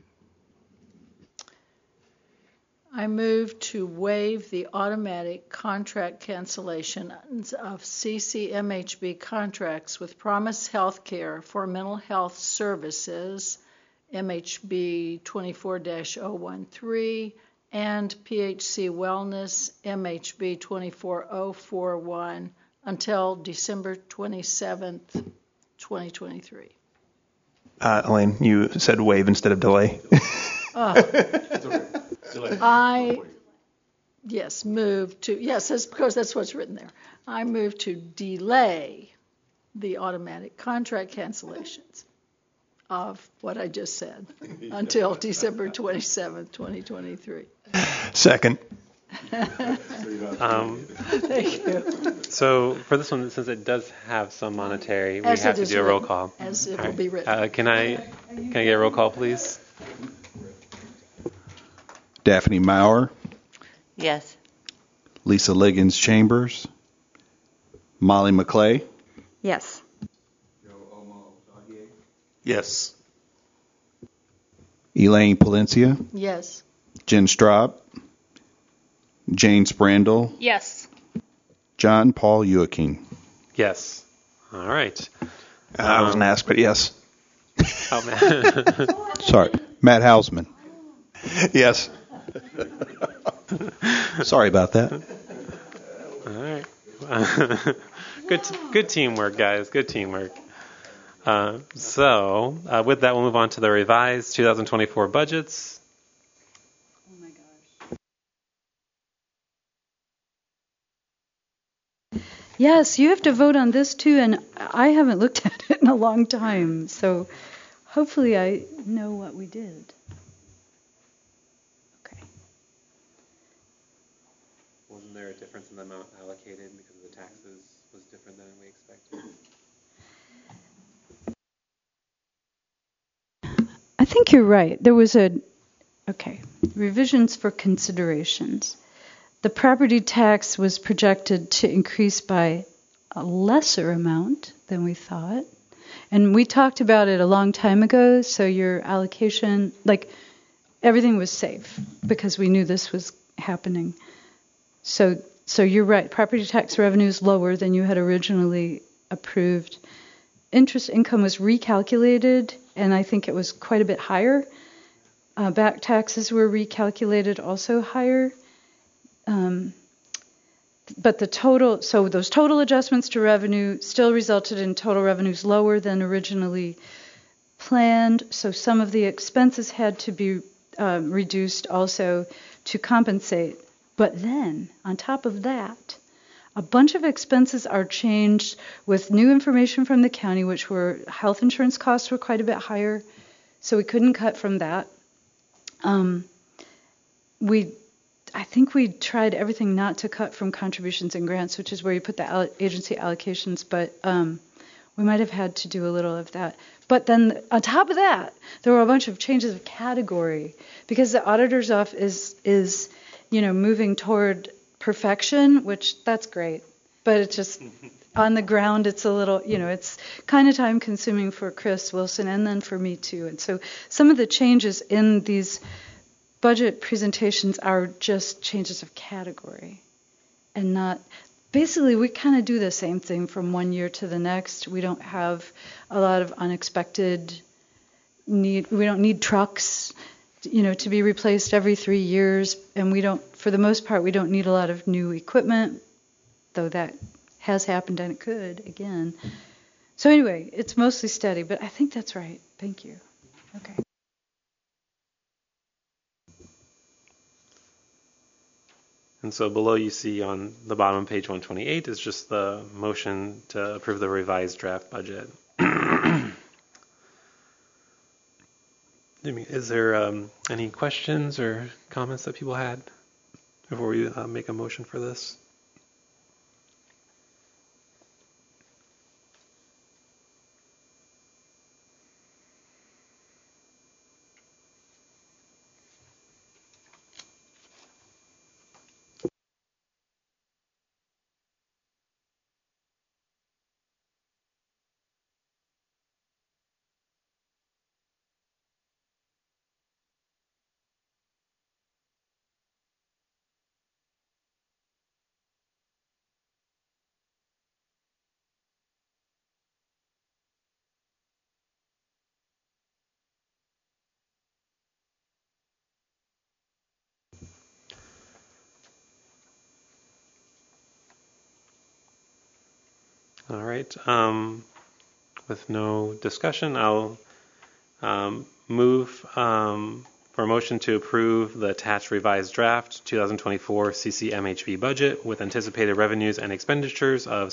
I move to waive the automatic contract cancellation of CCMHB contracts with Promise Healthcare for mental health services, MHB 24-013, and PHC Wellness, MHB 24041, until December 27th, 2023. Elaine, you said waive instead of delay. That's because that's what's written there. I move to delay the automatic contract cancellations of what I just said until December 27th, 2023. Second. Thank you. So for this one, since it does have some monetary, we have to do a roll call. As it will be written. Can I get a roll call, please? Daphne Maurer, Yes. Lisa Liggins Chambers, Molly McClay, Yes. Yes. Elaine Palencia, Yes. Jen Straub, Jane Sprandel, Yes. John Paul Joachim. Yes. All right. I wasn't asked, but yes. Oh, man. Sorry, Matt Hausman. Yes. Sorry about that. All right. Good teamwork, guys. Good teamwork. So with that, we'll move on to the revised 2024 budgets. Oh my gosh. Yes, you have to vote on this too, and I haven't looked at it in a long time, so hopefully I know what we did. Okay. Wasn't there a difference in the amount allocated because of the taxes was different than we expected? I think you're right. There was revisions for considerations. The property tax was projected to increase by a lesser amount than we thought. And we talked about it a long time ago, so your allocation, everything was safe because we knew this was happening. So So you're right, property tax revenue is lower than you had originally approved. Interest income was recalculated, and I think it was quite a bit higher. Back taxes were recalculated also higher. But so those total adjustments to revenue still resulted in total revenues lower than originally planned. So some of the expenses had to be reduced also to compensate. But then, on top of that, a bunch of expenses are changed with new information from the county, which were health insurance costs were quite a bit higher, so we couldn't cut from that. I think we tried everything not to cut from contributions and grants, which is where you put the agency allocations, but we might have had to do a little of that. But then on top of that, there were a bunch of changes of category because the auditor's office is moving toward perfection, which that's great. But it's just on the ground, it's a little, it's kind of time consuming for Chris Wilson and then for me too. And so some of the changes in these budget presentations are just changes of category and not, basically we kind of do the same thing from one year to the next. We don't have a lot of unexpected need. We don't need trucks, to be replaced every 3 years. And we don't, for the most part, we don't need a lot of new equipment, though that has happened and it could again. So anyway, it's mostly steady, but I think that's right. Thank you. Okay. And so below you see on the bottom of page 128 is just the motion to approve the revised draft budget. Is there any questions or comments that people had before we make a motion for this? All right. With no discussion, I'll move for a motion to approve the attached revised draft 2024 CCMHB budget with anticipated revenues and expenditures of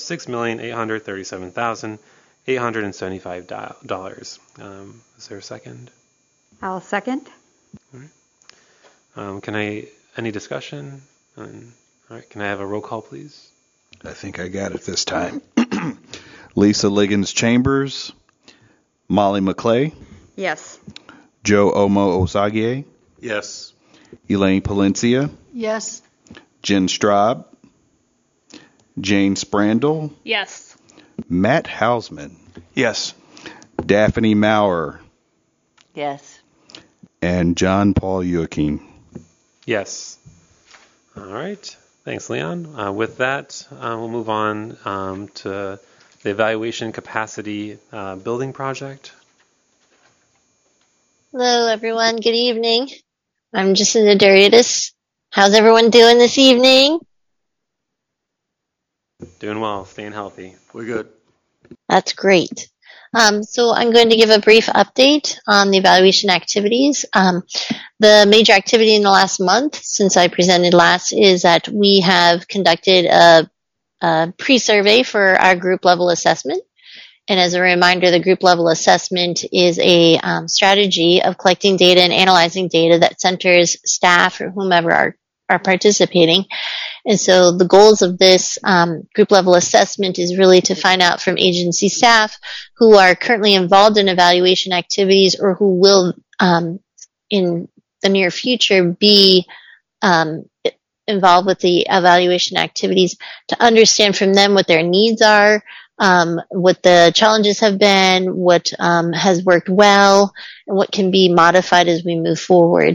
$6,837,875. Is there a second? I'll second. All right. Any discussion? All right. Can I have a roll call, please? I think I got it this time. Lisa Liggins Chambers, Molly McClay, Yes. Joe Omo Osagie, Yes. Elaine Palencia, Yes. Jen Straub, Jane Sprandel, Yes. Matt Hausman, Yes. Daphne Maurer, Yes. and John Paul Joachim. Yes. All right. Thanks, Leon. With that, we'll move on to the evaluation capacity building project. Hello, everyone. Good evening. I'm Jacinda Darius. How's everyone doing this evening? Doing well, staying healthy. We're good. That's great. So I'm going to give a brief update on the evaluation activities. The major activity in the last month since I presented last is that we have conducted a pre-survey for our group level assessment. And as a reminder, the group level assessment is a strategy of collecting data and analyzing data that centers staff or whomever are participating. And so the goals of this group level assessment is really to find out from agency staff who are currently involved in evaluation activities or who will in the near future be involved with the evaluation activities, to understand from them what their needs are, what the challenges have been, what has worked well, and what can be modified as we move forward.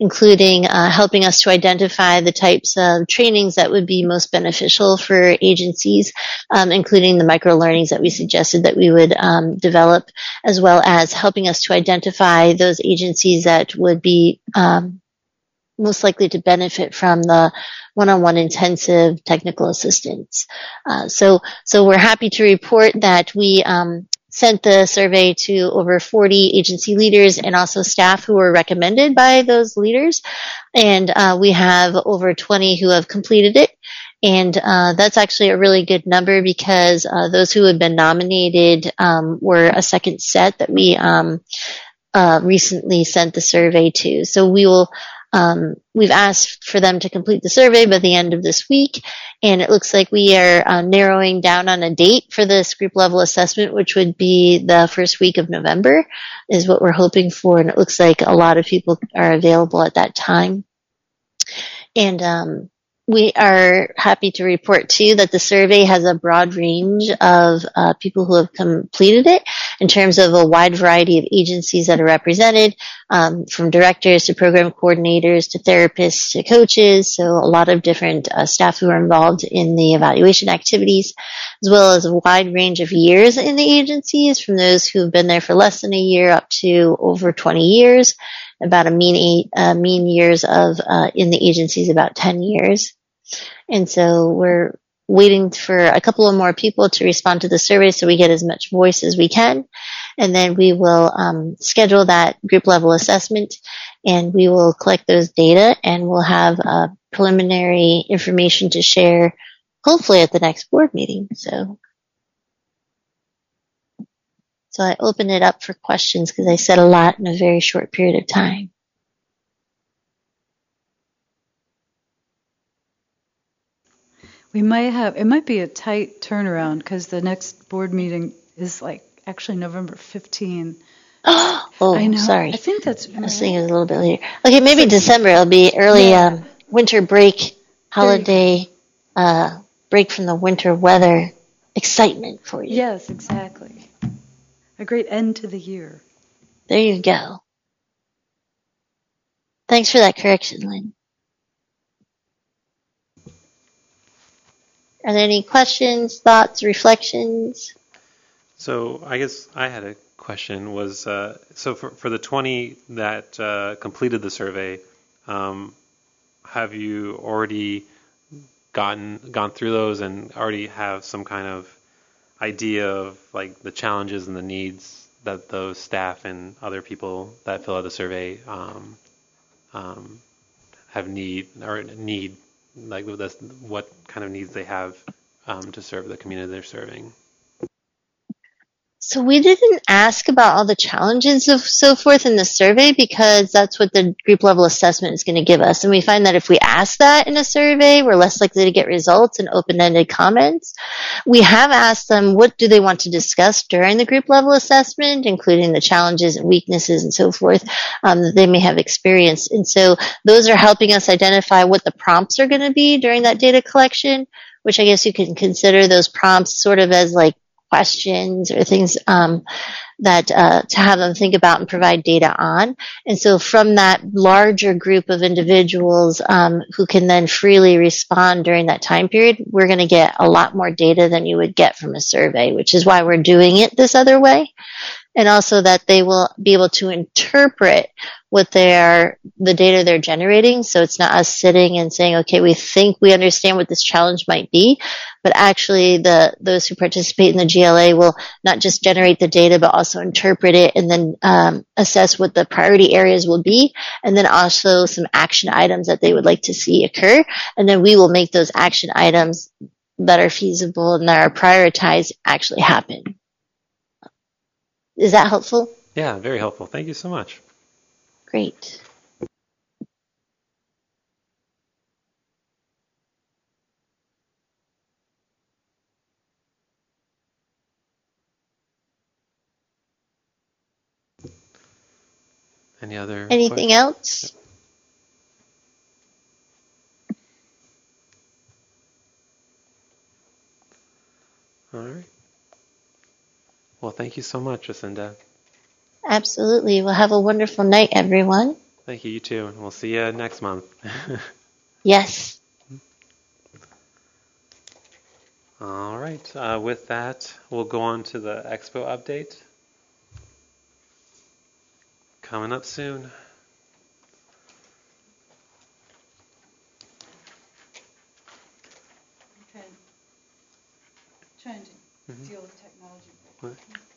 including helping us to identify the types of trainings that would be most beneficial for agencies, including the micro-learnings that we suggested that we would develop, as well as helping us to identify those agencies that would be most likely to benefit from the one-on-one intensive technical assistance. So we're happy to report that we sent the survey to over 40 agency leaders and also staff who were recommended by those leaders. And we have over 20 who have completed it. And that's actually a really good number because those who had been nominated were a second set that we recently sent the survey to. So we will we've asked for them to complete the survey by the end of this week, and it looks like we are narrowing down on a date for this group level assessment, which would be the first week of November, is what we're hoping for, and it looks like a lot of people are available at that time. And we are happy to report, too, that the survey has a broad range of people who have completed it in terms of a wide variety of agencies that are represented, from directors to program coordinators to therapists to coaches, so a lot of different staff who are involved in the evaluation activities, as well as a wide range of years in the agencies, from those who have been there for less than a year up to over 20 years. About a mean years of in the agencies about 10 years. And so we're waiting for a couple of more people to respond to the survey so we get as much voice as we can. And then we will schedule that group level assessment, and we will collect those data, and we'll have preliminary information to share hopefully at the next board meeting. So I open it up for questions because I said a lot in a very short period of time. We might have, it might be a tight turnaround because the next board meeting is like actually November 15. Oh, I know. sorry. I think that's I was thinking it was a little bit later. Okay, maybe December. It'll be early winter break, holiday, break from the winter weather excitement for you. Yes, exactly. A great end to the year. There you go. Thanks for that correction, Lynn. Are there any questions, thoughts, reflections? So I guess I had a question. Was so for the 20 that completed the survey, have you already gone through those and already have some kind of idea of like the challenges and the needs that those staff and other people that fill out the survey have need like what kind of needs they have to serve the community they're serving? So we didn't ask about all the challenges of so forth in the survey because that's what the group level assessment is going to give us. And we find that if we ask that in a survey, we're less likely to get results and open-ended comments. We have asked them what do they want to discuss during the group level assessment, including the challenges and weaknesses and so forth that they may have experienced. And so those are helping us identify what the prompts are going to be during that data collection, which I guess you can consider those prompts sort of as like questions or things that to have them think about and provide data on. And so from that larger group of individuals who can then freely respond during that time period, we're going to get a lot more data than you would get from a survey, which is why we're doing it this other way. And also that they will be able to interpret what the data they're generating. So it's not us sitting and saying, okay, we think we understand what this challenge might be, but actually those who participate in the GLA will not just generate the data, but also interpret it and then assess what the priority areas will be, and then also some action items that they would like to see occur. And then we will make those action items that are feasible and that are prioritized actually happen. Is that helpful? Yeah, very helpful. Thank you so much. Great. Anything else? All right. Well, thank you so much, Jacinda. Absolutely. Well, have a wonderful night, everyone. Thank you. You too. And we'll see you next month. Yes. All right. With that, we'll go on to the expo update. Coming up soon. Okay. Trying to deal with technology.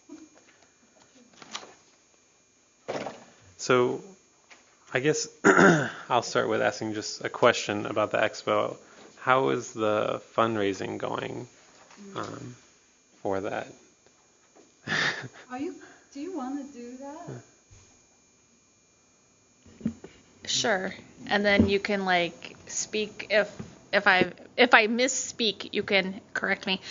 So I guess I'll start with asking just a question about the expo. How is the fundraising going for that? Do you want to do that? Sure. And then you can like speak if I misspeak, you can correct me.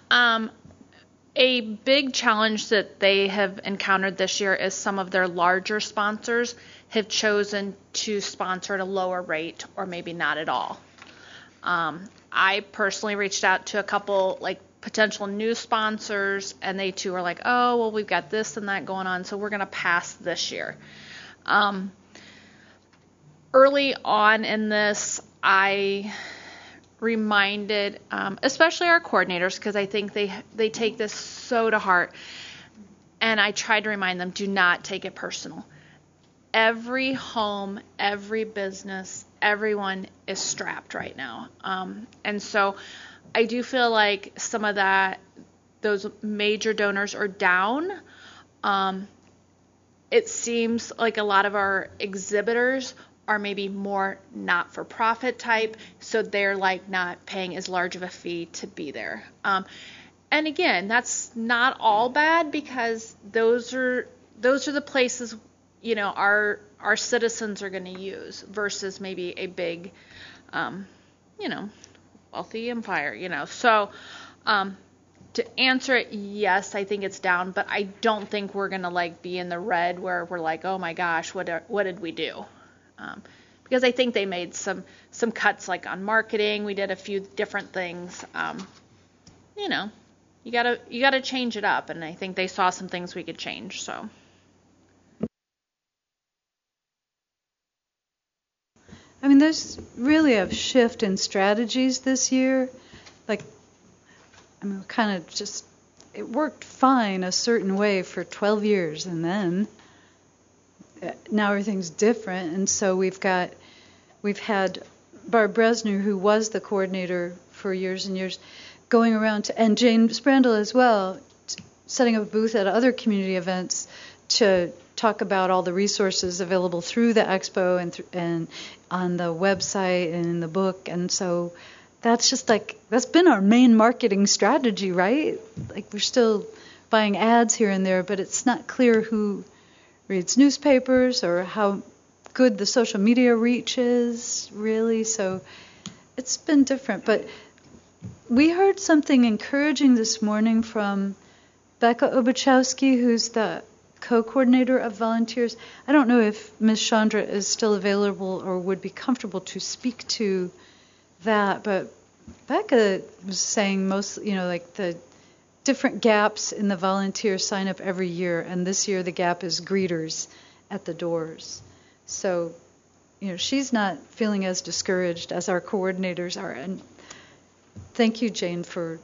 A big challenge that they have encountered this year is some of their larger sponsors have chosen to sponsor at a lower rate or maybe not at all. I personally reached out to a couple like potential new sponsors, and they too were like, oh, well, we've got this and that going on, so we're going to pass this year. Early on in this, I reminded, especially our coordinators, because I think they take this so to heart, and I tried to remind them, do not take it personal. Every home, every business, everyone is strapped right now. And so I do feel like some of those major donors are down. It seems like a lot of our exhibitors are maybe more not-for-profit type, so they're like not paying as large of a fee to be there. And again, that's not all bad, because those are the places, you know, our citizens are going to use versus maybe a big, you know, wealthy empire, you know. So to answer it, yes, I think it's down, but I don't think we're going to like be in the red where we're like, oh my gosh, what did we do? Because I think they made some cuts like on marketing. We did a few different things. You know, you gotta change it up, and I think they saw some things we could change. So. I mean, there's really a shift in strategies this year. Like, I mean, kind of just, it worked fine a certain way for 12 years, and then now everything's different. And so we've had Barb Bresner, who was the coordinator for years and years, going around and Jane Sprandel as well, setting up a booth at other community events to talk about all the resources available through the expo and on the website and in the book. And so that's just like, that's been our main marketing strategy, right? Like, we're still buying ads here and there, but it's not clear who reads newspapers or how good the social media reach is, really. So it's been different. But we heard something encouraging this morning from Becca Obachowski, who's the co-coordinator of volunteers. I don't know if Ms. Chandra is still available or would be comfortable to speak to that, but Becca was saying like the different gaps in the volunteer sign up every year, and this year the gap is greeters at the doors. So, she's not feeling as discouraged as our coordinators are. And thank you, Jane, for,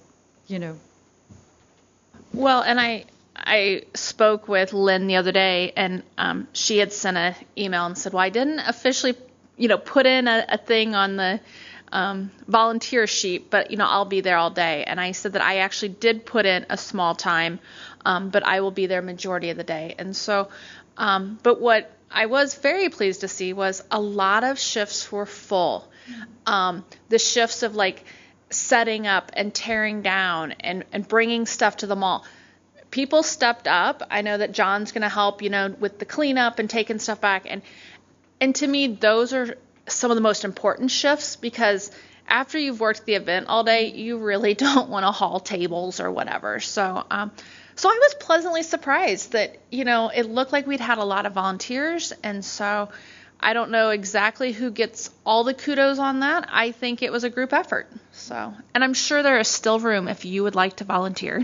Well, and I spoke with Lynn the other day, and she had sent an email and said, well, I didn't officially, put in a thing on the volunteer sheet, but, I'll be there all day. And I said that I actually did put in a small time, but I will be there majority of the day. And so, but what I was very pleased to see was a lot of shifts were full. The shifts of like setting up and tearing down and bringing stuff to the mall. People stepped up. I know that John's going to help, with the cleanup and taking stuff back. And to me, those are some of the most important shifts, because after you've worked the event all day, you really don't want to haul tables or whatever. So, so I was pleasantly surprised that, it looked like we'd had a lot of volunteers. And so I don't know exactly who gets all the kudos on that. I think it was a group effort. So, and I'm sure there is still room if you would like to volunteer.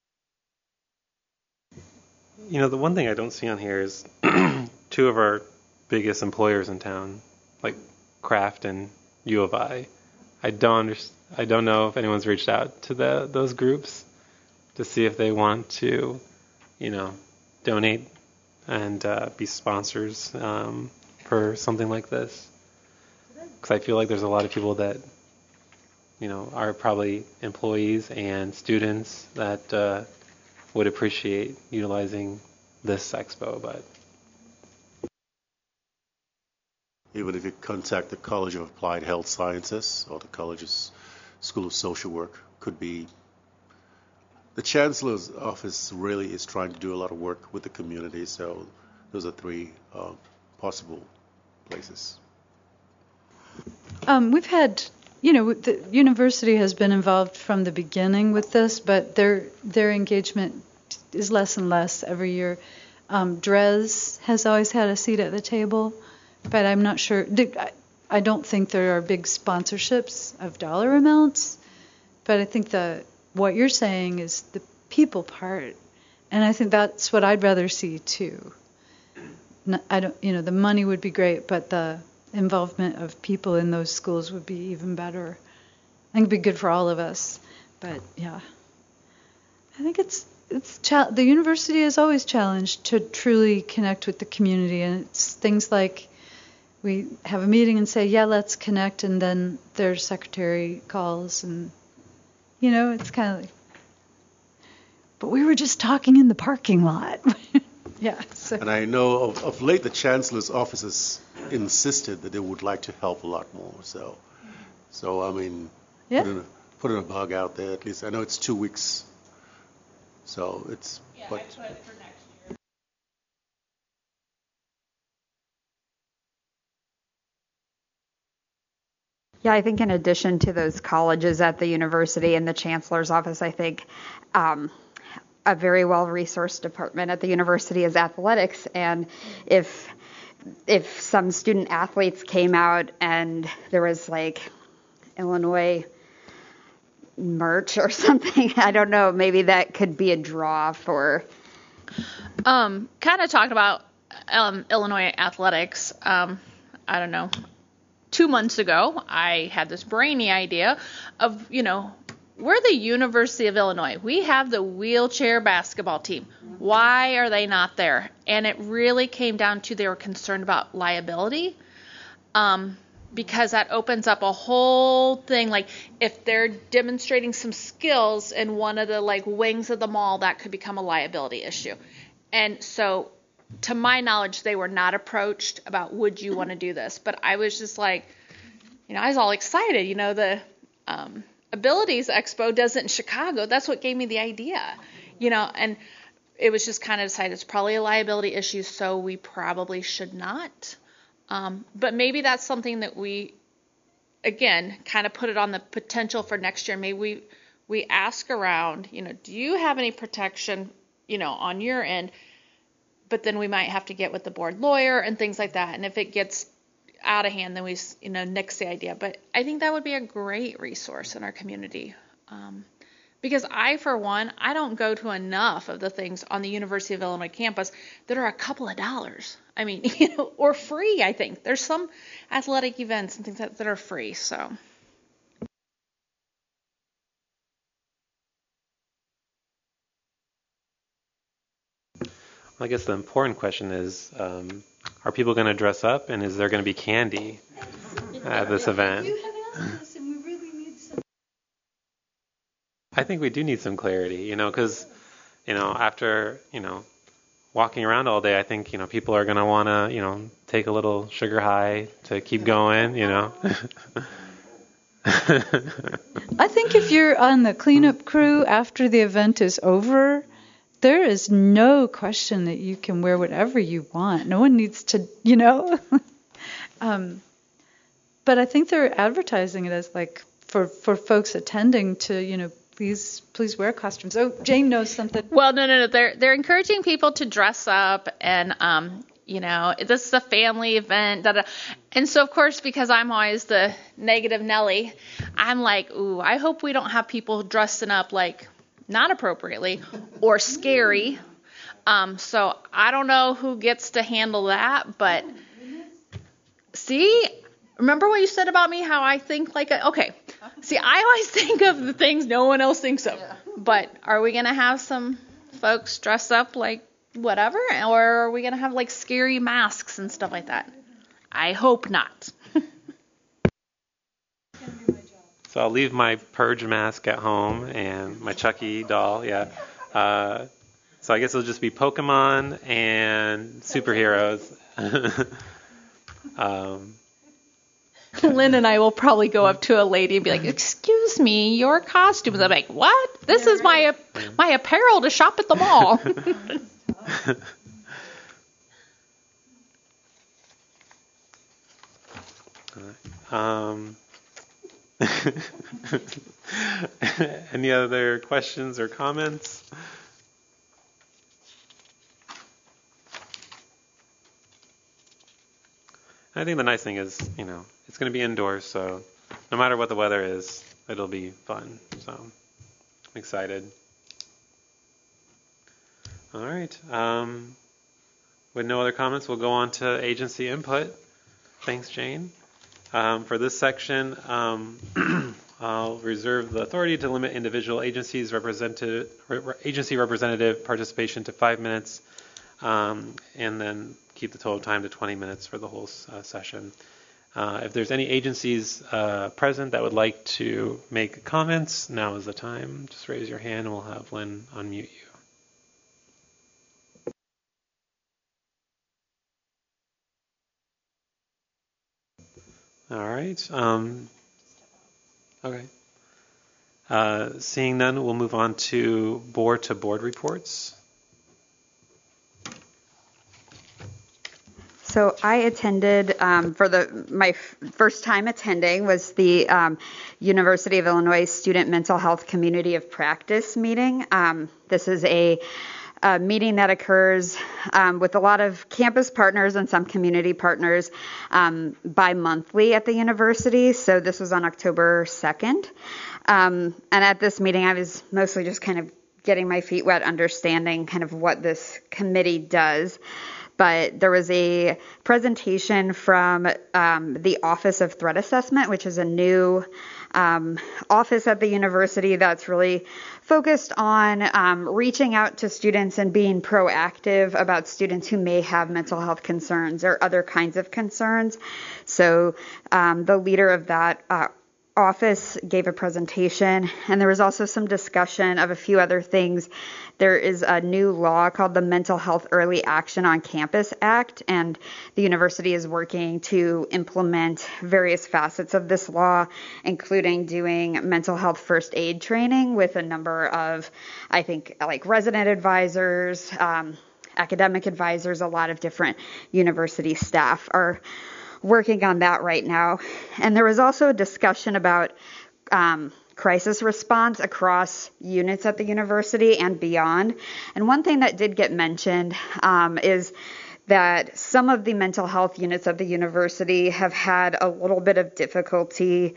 The one thing I don't see on here is two of our biggest employers in town, like Kraft and U of I. I don't know if anyone's reached out to those groups to see if they want to, donate and be sponsors for something like this. Because I feel like there's a lot of people that, are probably employees and students that would appreciate utilizing this expo, but even if you contact the College of Applied Health Sciences or the College's School of Social Work, could be. The Chancellor's office really is trying to do a lot of work with the community, so those are three possible places. We've had, the university has been involved from the beginning with this, but their engagement is less and less every year. DRES has always had a seat at the table, but I'm not sure. I don't think there are big sponsorships of dollar amounts, but I think what you're saying is the people part, and I think that's what I'd rather see too. The money would be great, but the involvement of people in those schools would be even better. I think it'd be good for all of us. But yeah, I think the university is always challenged to truly connect with the community, and it's things like we have a meeting and say, yeah, let's connect, and then their secretary calls, and it's kind of like, but we were just talking in the parking lot. Yeah. So. And I know of late the Chancellor's office has insisted that they would like to help a lot more. So I mean, yeah. putting a bug out there at least. I know it's 2 weeks. So it's. Yeah, but, I put it for next year. Yeah, I think in addition to those colleges at the university and the chancellor's office, I think a very well-resourced department at the university is athletics. And if some student athletes came out and there was like Illinois merch or something, I don't know, maybe that could be a draw for. Kind of talking about Illinois athletics. I don't know. 2 months ago, I had this brainy idea of, we're the University of Illinois. We have the wheelchair basketball team. Why are they not there? And it really came down to they were concerned about liability, because that opens up a whole thing. Like if they're demonstrating some skills in one of the wings of the mall, that could become a liability issue. And so, to my knowledge, they were not approached about, would you want to do this? But I was just like, I was all excited. The Abilities Expo does it in Chicago. That's what gave me the idea, and it was just kind of decided it's probably a liability issue, so we probably should not. But maybe that's something that we, again, kind of put it on the potential for next year. Maybe we ask around, do you have any protection, on your end? But then we might have to get with the board lawyer and things like that. And if it gets out of hand, then we, nix the idea. But I think that would be a great resource in our community. Because for one, I don't go to enough of the things on the University of Illinois campus that are a couple of dollars. I mean, or free, I think. There's some athletic events and things that are free, so. I guess the important question is, are people going to dress up, and is there going to be candy at this event? You have asked us, and we really need some. I think we do need some clarity, because, after, walking around all day, I think, people are going to want to, take a little sugar high to keep going, I think if you're on the cleanup crew after the event is over, there is no question that you can wear whatever you want. No one needs to, but I think they're advertising it as for folks attending to, please wear costumes. Oh, Jane knows something. Well, no. They're encouraging people to dress up, and this is a family event. And so, of course, because I'm always the negative Nelly, I'm like, ooh, I hope we don't have people dressing up not appropriately or scary. So I don't know who gets to handle that, but See, remember what you said about me, how I think like okay. See, I always think of the things no one else thinks of. Yeah. But are we going to have some folks dress up like whatever? Or are we going to have like scary masks and stuff like that? I hope not. So I'll leave my Purge mask at home and my Chucky doll, yeah. So I guess it'll just be Pokemon and superheroes. Lynn and I will probably go up to a lady and be like, "Excuse me, your costume." And I'm like, "What? This is my apparel to shop at the mall." Any other questions or comments? I think the nice thing is, it's going to be indoors, so no matter what the weather is, it'll be fun. So I'm excited. All right. With no other comments, we'll go on to agency input. Thanks, Jane. For this section, I'll reserve the authority to limit individual agency representative participation to 5 minutes, and then keep the total time to 20 minutes for the whole session. If there's any agencies present that would like to make comments, now is the time. Just raise your hand and we'll have Lynn unmute you. All right. Okay. Seeing none, we'll move on to board reports. So I attended my first time attending was the University of Illinois Student Mental Health Community of Practice meeting. This is a meeting that occurs with a lot of campus partners and some community partners bi-monthly at the university. So this was on October 2nd. And at this meeting, I was mostly just kind of getting my feet wet, understanding kind of what this committee does. But there was a presentation from the Office of Threat Assessment, which is a new office at the university that's really focused on reaching out to students and being proactive about students who may have mental health concerns or other kinds of concerns. So the leader of that office gave a presentation, and there was also some discussion of a few other things. There is a new law called the Mental Health Early Action on Campus Act, and the university is working to implement various facets of this law, including doing mental health first aid training with a number of, I think, like resident advisors, academic advisors. A lot of different university staff are working on that right now. And there was also a discussion about crisis response across units at the university and beyond. And one thing that did get mentioned is that some of the mental health units at the university have had a little bit of difficulty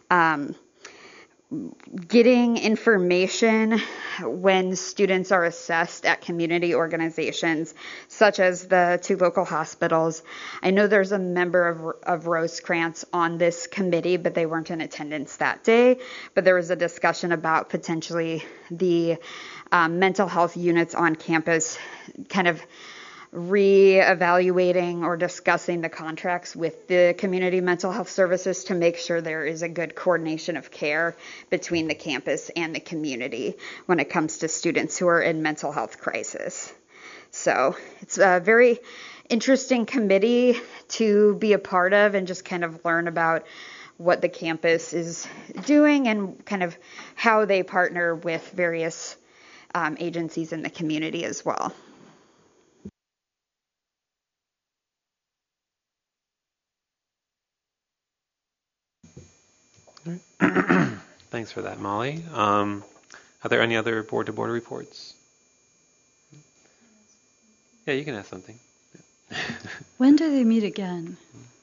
getting information when students are assessed at community organizations, such as the two local hospitals. I know there's a member of Rosecrance on this committee, but they weren't in attendance that day. But there was a discussion about potentially the mental health units on campus kind of re-evaluating or discussing the contracts with the community mental health services to make sure there is a good coordination of care between the campus and the community when it comes to students who are in mental health crisis. So it's a very interesting committee to be a part of and just kind of learn about what the campus is doing and kind of how they partner with various agencies in the community as well. Thanks for that, Molly. Are there any other board-to-board reports? Yeah, you can ask something. When do they meet again?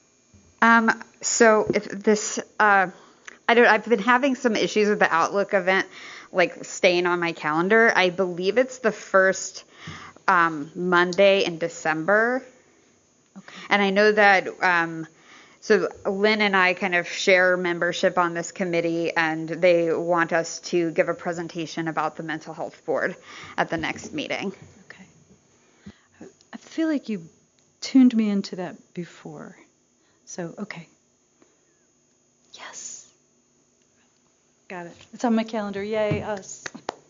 So if this, I've been having some issues with the Outlook event, like staying on my calendar. I believe it's the first Monday in December. Okay. And I know that So Lynn and I kind of share membership on this committee, and they want us to give a presentation about the mental health board at the next meeting. Okay. I feel like you tuned me into that before. So, okay. Yes. Got it. It's on my calendar. Yay, us.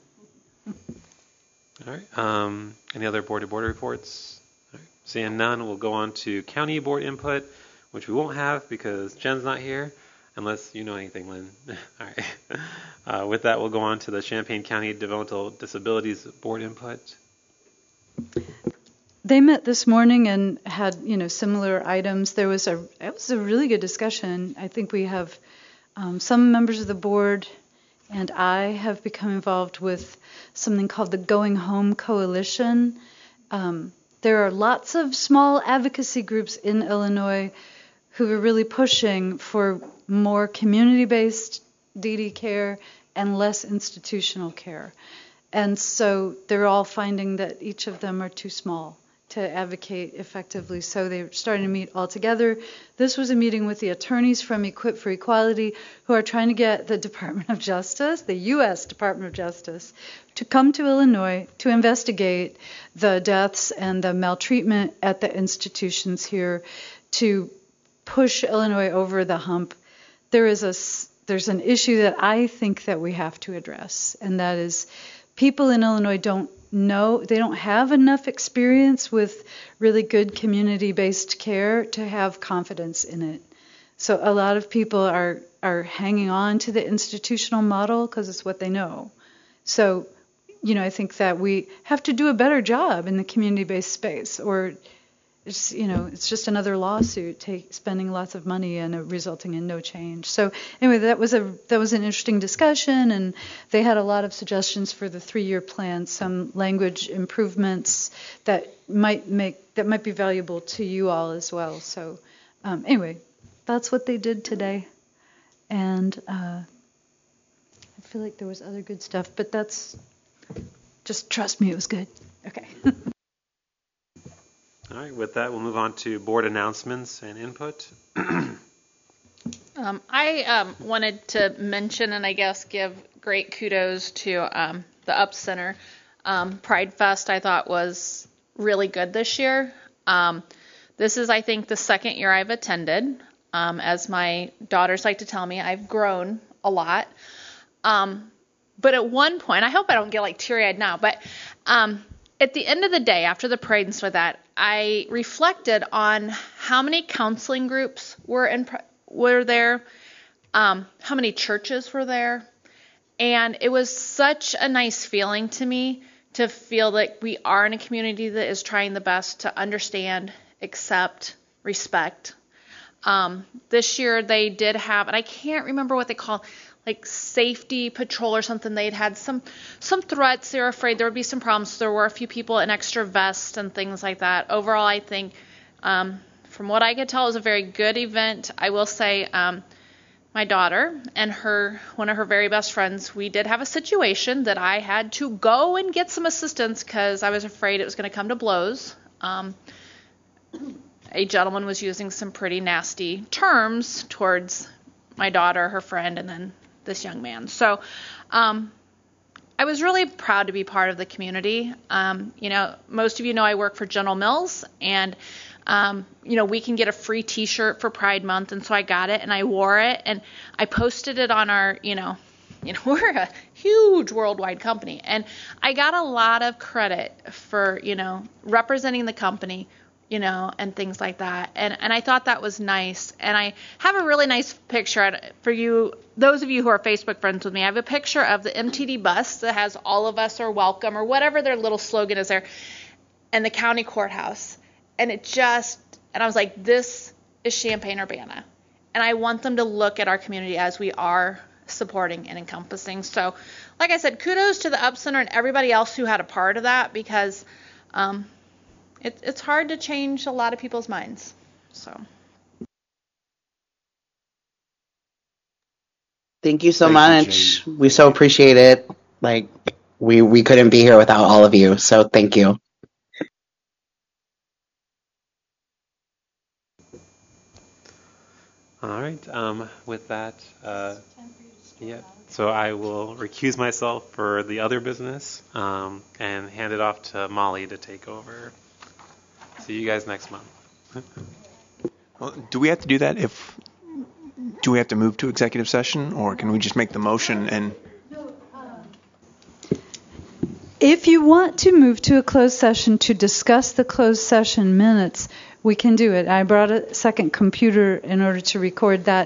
All right. Any other board-to-board reports? All right. Seeing none, we'll go on to county board input, which we won't have because Jen's not here, unless you know anything, Lynn. All right. With that, we'll go on to the Champaign County Developmental Disabilities Board input. They met this morning and had, similar items. It was a really good discussion. I think we have some members of the board and I have become involved with something called the Going Home Coalition. There are lots of small advocacy groups in Illinois who are really pushing for more community-based DD care and less institutional care. And so they're all finding that each of them are too small to advocate effectively, so they're starting to meet all together. This was a meeting with the attorneys from Equip for Equality who are trying to get the Department of Justice, the U.S. Department of Justice, to come to Illinois to investigate the deaths and the maltreatment at the institutions here to push Illinois over the hump. There's an issue that I think that we have to address, and that is people in Illinois don't have enough experience with really good community-based care to have confidence in it. So a lot of people are hanging on to the institutional model because it's what they know. So, I think that we have to do a better job in the community-based space, or it's just another lawsuit spending lots of money and resulting in no change. So anyway, that was an interesting discussion, and they had a lot of suggestions for the 3-year plan, some language improvements that might be valuable to you all as well. So anyway, that's what they did today, and I feel like there was other good stuff, but just trust me, it was good. Okay. All right, with that, we'll move on to board announcements and input. I wanted to mention and I guess give great kudos to the Up Center. Pride Fest I thought was really good this year. This is, I think, the second year I've attended. As my daughters like to tell me, I've grown a lot. But at one point, I hope I don't get like teary-eyed now, but at the end of the day, after the parade and stuff like that, I reflected on how many counseling groups were there, how many churches were there, and it was such a nice feeling to me to feel that we are in a community that is trying the best to understand, accept, respect. This year they did have, and I can't remember what they call, like safety patrol or something. They'd had some threats. They were afraid there would be some problems. So there were a few people in extra vests and things like that. Overall, I think, from what I could tell, it was a very good event. I will say, my daughter and one of her very best friends, we did have a situation that I had to go and get some assistance because I was afraid it was going to come to blows. A gentleman was using some pretty nasty terms towards my daughter, her friend, and then this young man. So I was really proud to be part of the community. Most of you know I work for General Mills, and we can get a free T-shirt for Pride Month, and so I got it and I wore it and I posted it on our, we're a huge worldwide company, and I got a lot of credit for, representing the company, and things like that. And I thought that was nice. And I have a really nice picture for you, those of you who are Facebook friends with me. I have a picture of the MTD bus that has "All of Us Are Welcome" or whatever their little slogan is there, and the county courthouse. And I was like, this is Champaign-Urbana. And I want them to look at our community as we are supporting and encompassing. So, like I said, kudos to the Up Center and everybody else who had a part of that, because it's hard to change a lot of people's minds. So. Thank you so much. We so appreciate it. Like, we couldn't be here without all of you. So thank you. All right. With that, yeah. So I will recuse myself for the other business and hand it off to Molly to take over. See you guys next month. Well, do we have to do that do we have to move to executive session, or can we just make the motion and? If you want to move to a closed session to discuss the closed session minutes, we can do it. I brought a second computer in order to record that.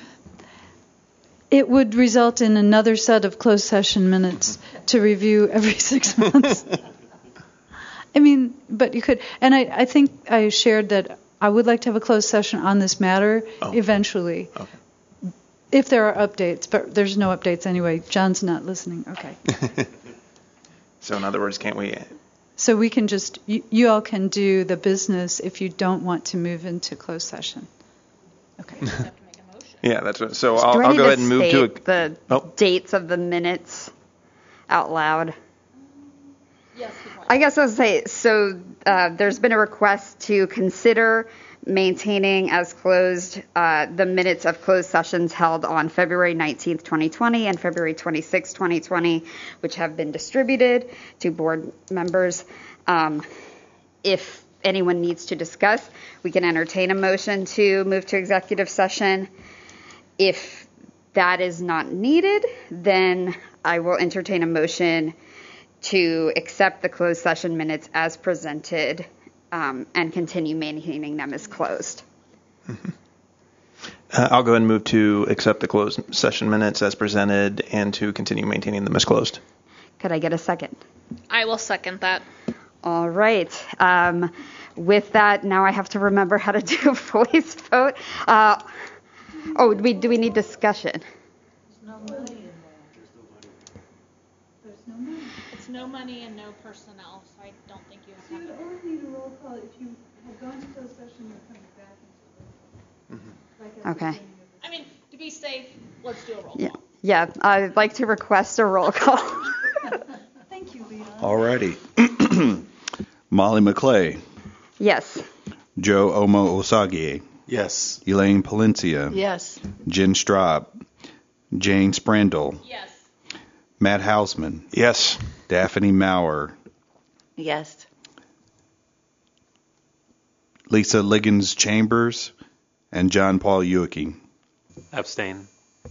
It would result in another set of closed session minutes to review every 6 months. I mean, but you could, and I think I shared that I would like to have a closed session on this matter eventually. Okay. If there are updates, but there's no updates anyway. John's not listening. Okay. So in other words, can't we? So we can just, you all can do the business if you don't want to move into closed session. Okay. Yeah, that's what. So I'll go ahead and move to the dates of the minutes out loud. Yes. I guess I'll say, so there's been a request to consider maintaining as closed the minutes of closed sessions held on February 19th, 2020 and February 26th, 2020, which have been distributed to board members. If anyone needs to discuss, we can entertain a motion to move to executive session. If that is not needed, then I will entertain a motion to accept the closed session minutes as presented and continue maintaining them as closed. Mm-hmm. I'll go ahead and move to accept the closed session minutes as presented and to continue maintaining them as closed. Could I get a second? I will second that. All right. With that, now I have to remember how to do a voice vote. Do we need discussion? It's no money and no personnel, so I don't think you have to. You only need a roll call if you have gone to closed session and coming back into Mm-hmm. Okay. I mean, to be safe, let's do a roll call. Yeah, I'd like to request a roll call. Thank you, Leon. All righty. Molly McClay. Yes. Joe Omo Osagie. Yes. Elaine Palencia. Yes. Jen Straub. Jane Sprandel. Yes. Matt Hausman. Yes. Daphne Maurer. Yes. Lisa Liggins Chambers. And John Paul Uicky. Abstain.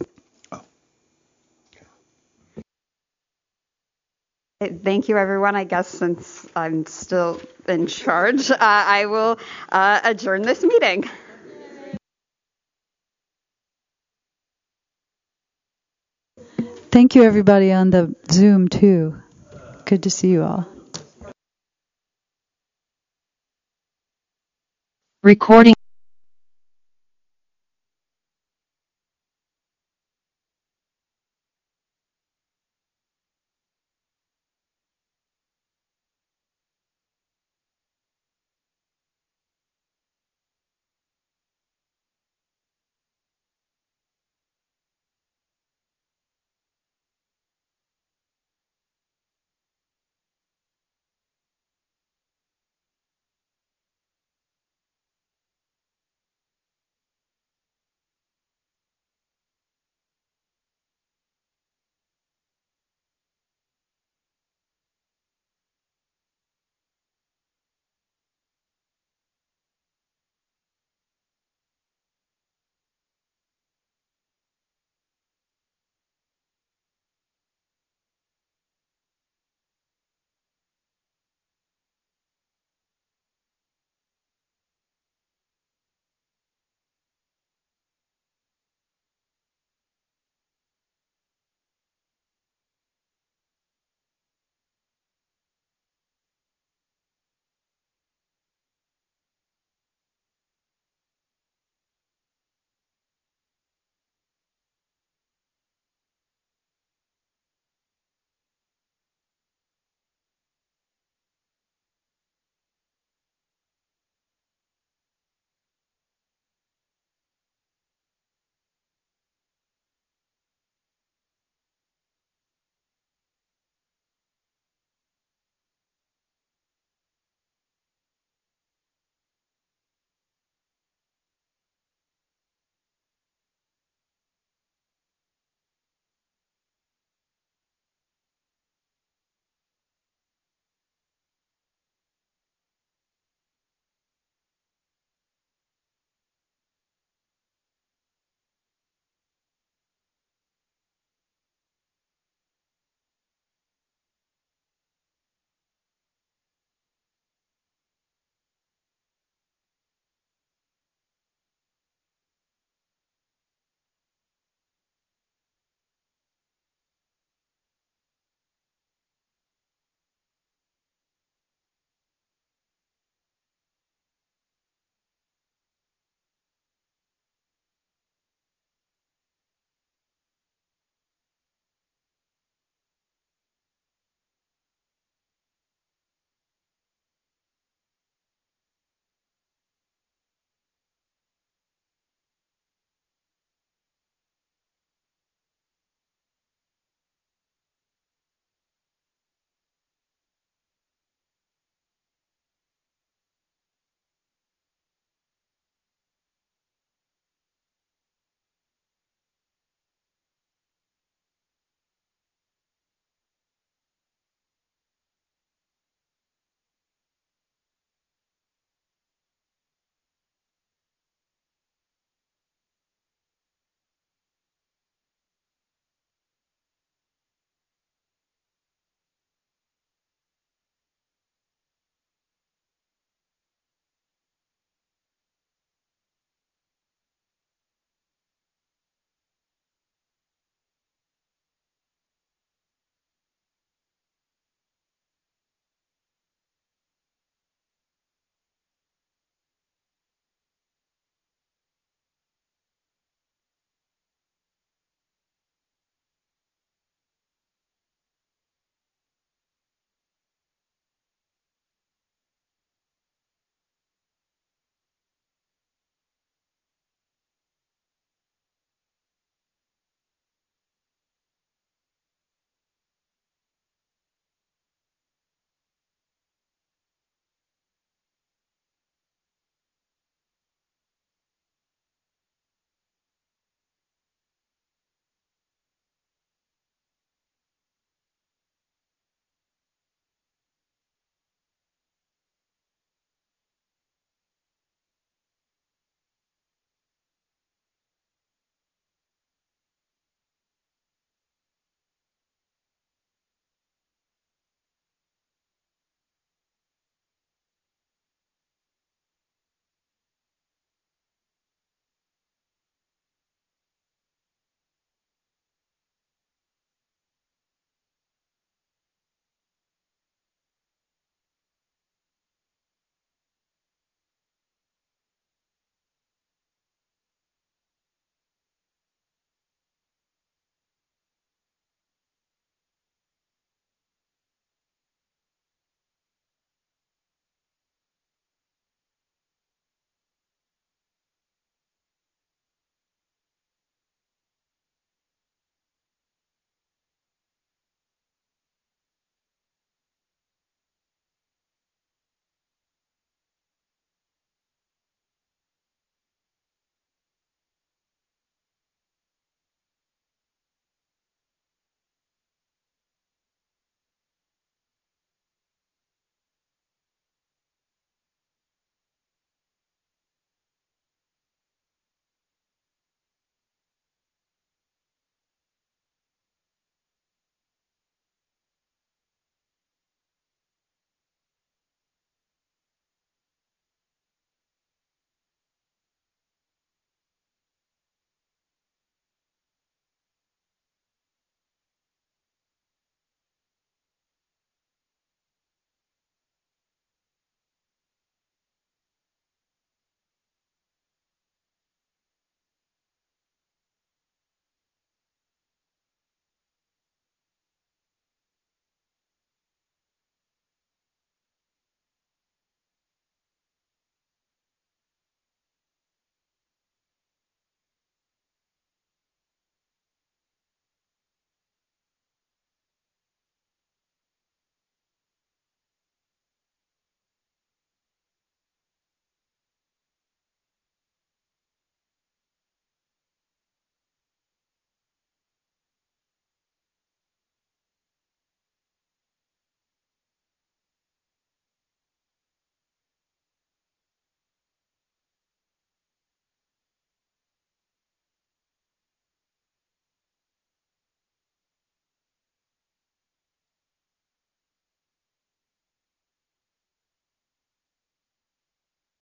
Thank you, everyone. I guess since I'm still in charge, I will adjourn this meeting. Thank you, everybody on the Zoom, too. Good to see you all. Recording.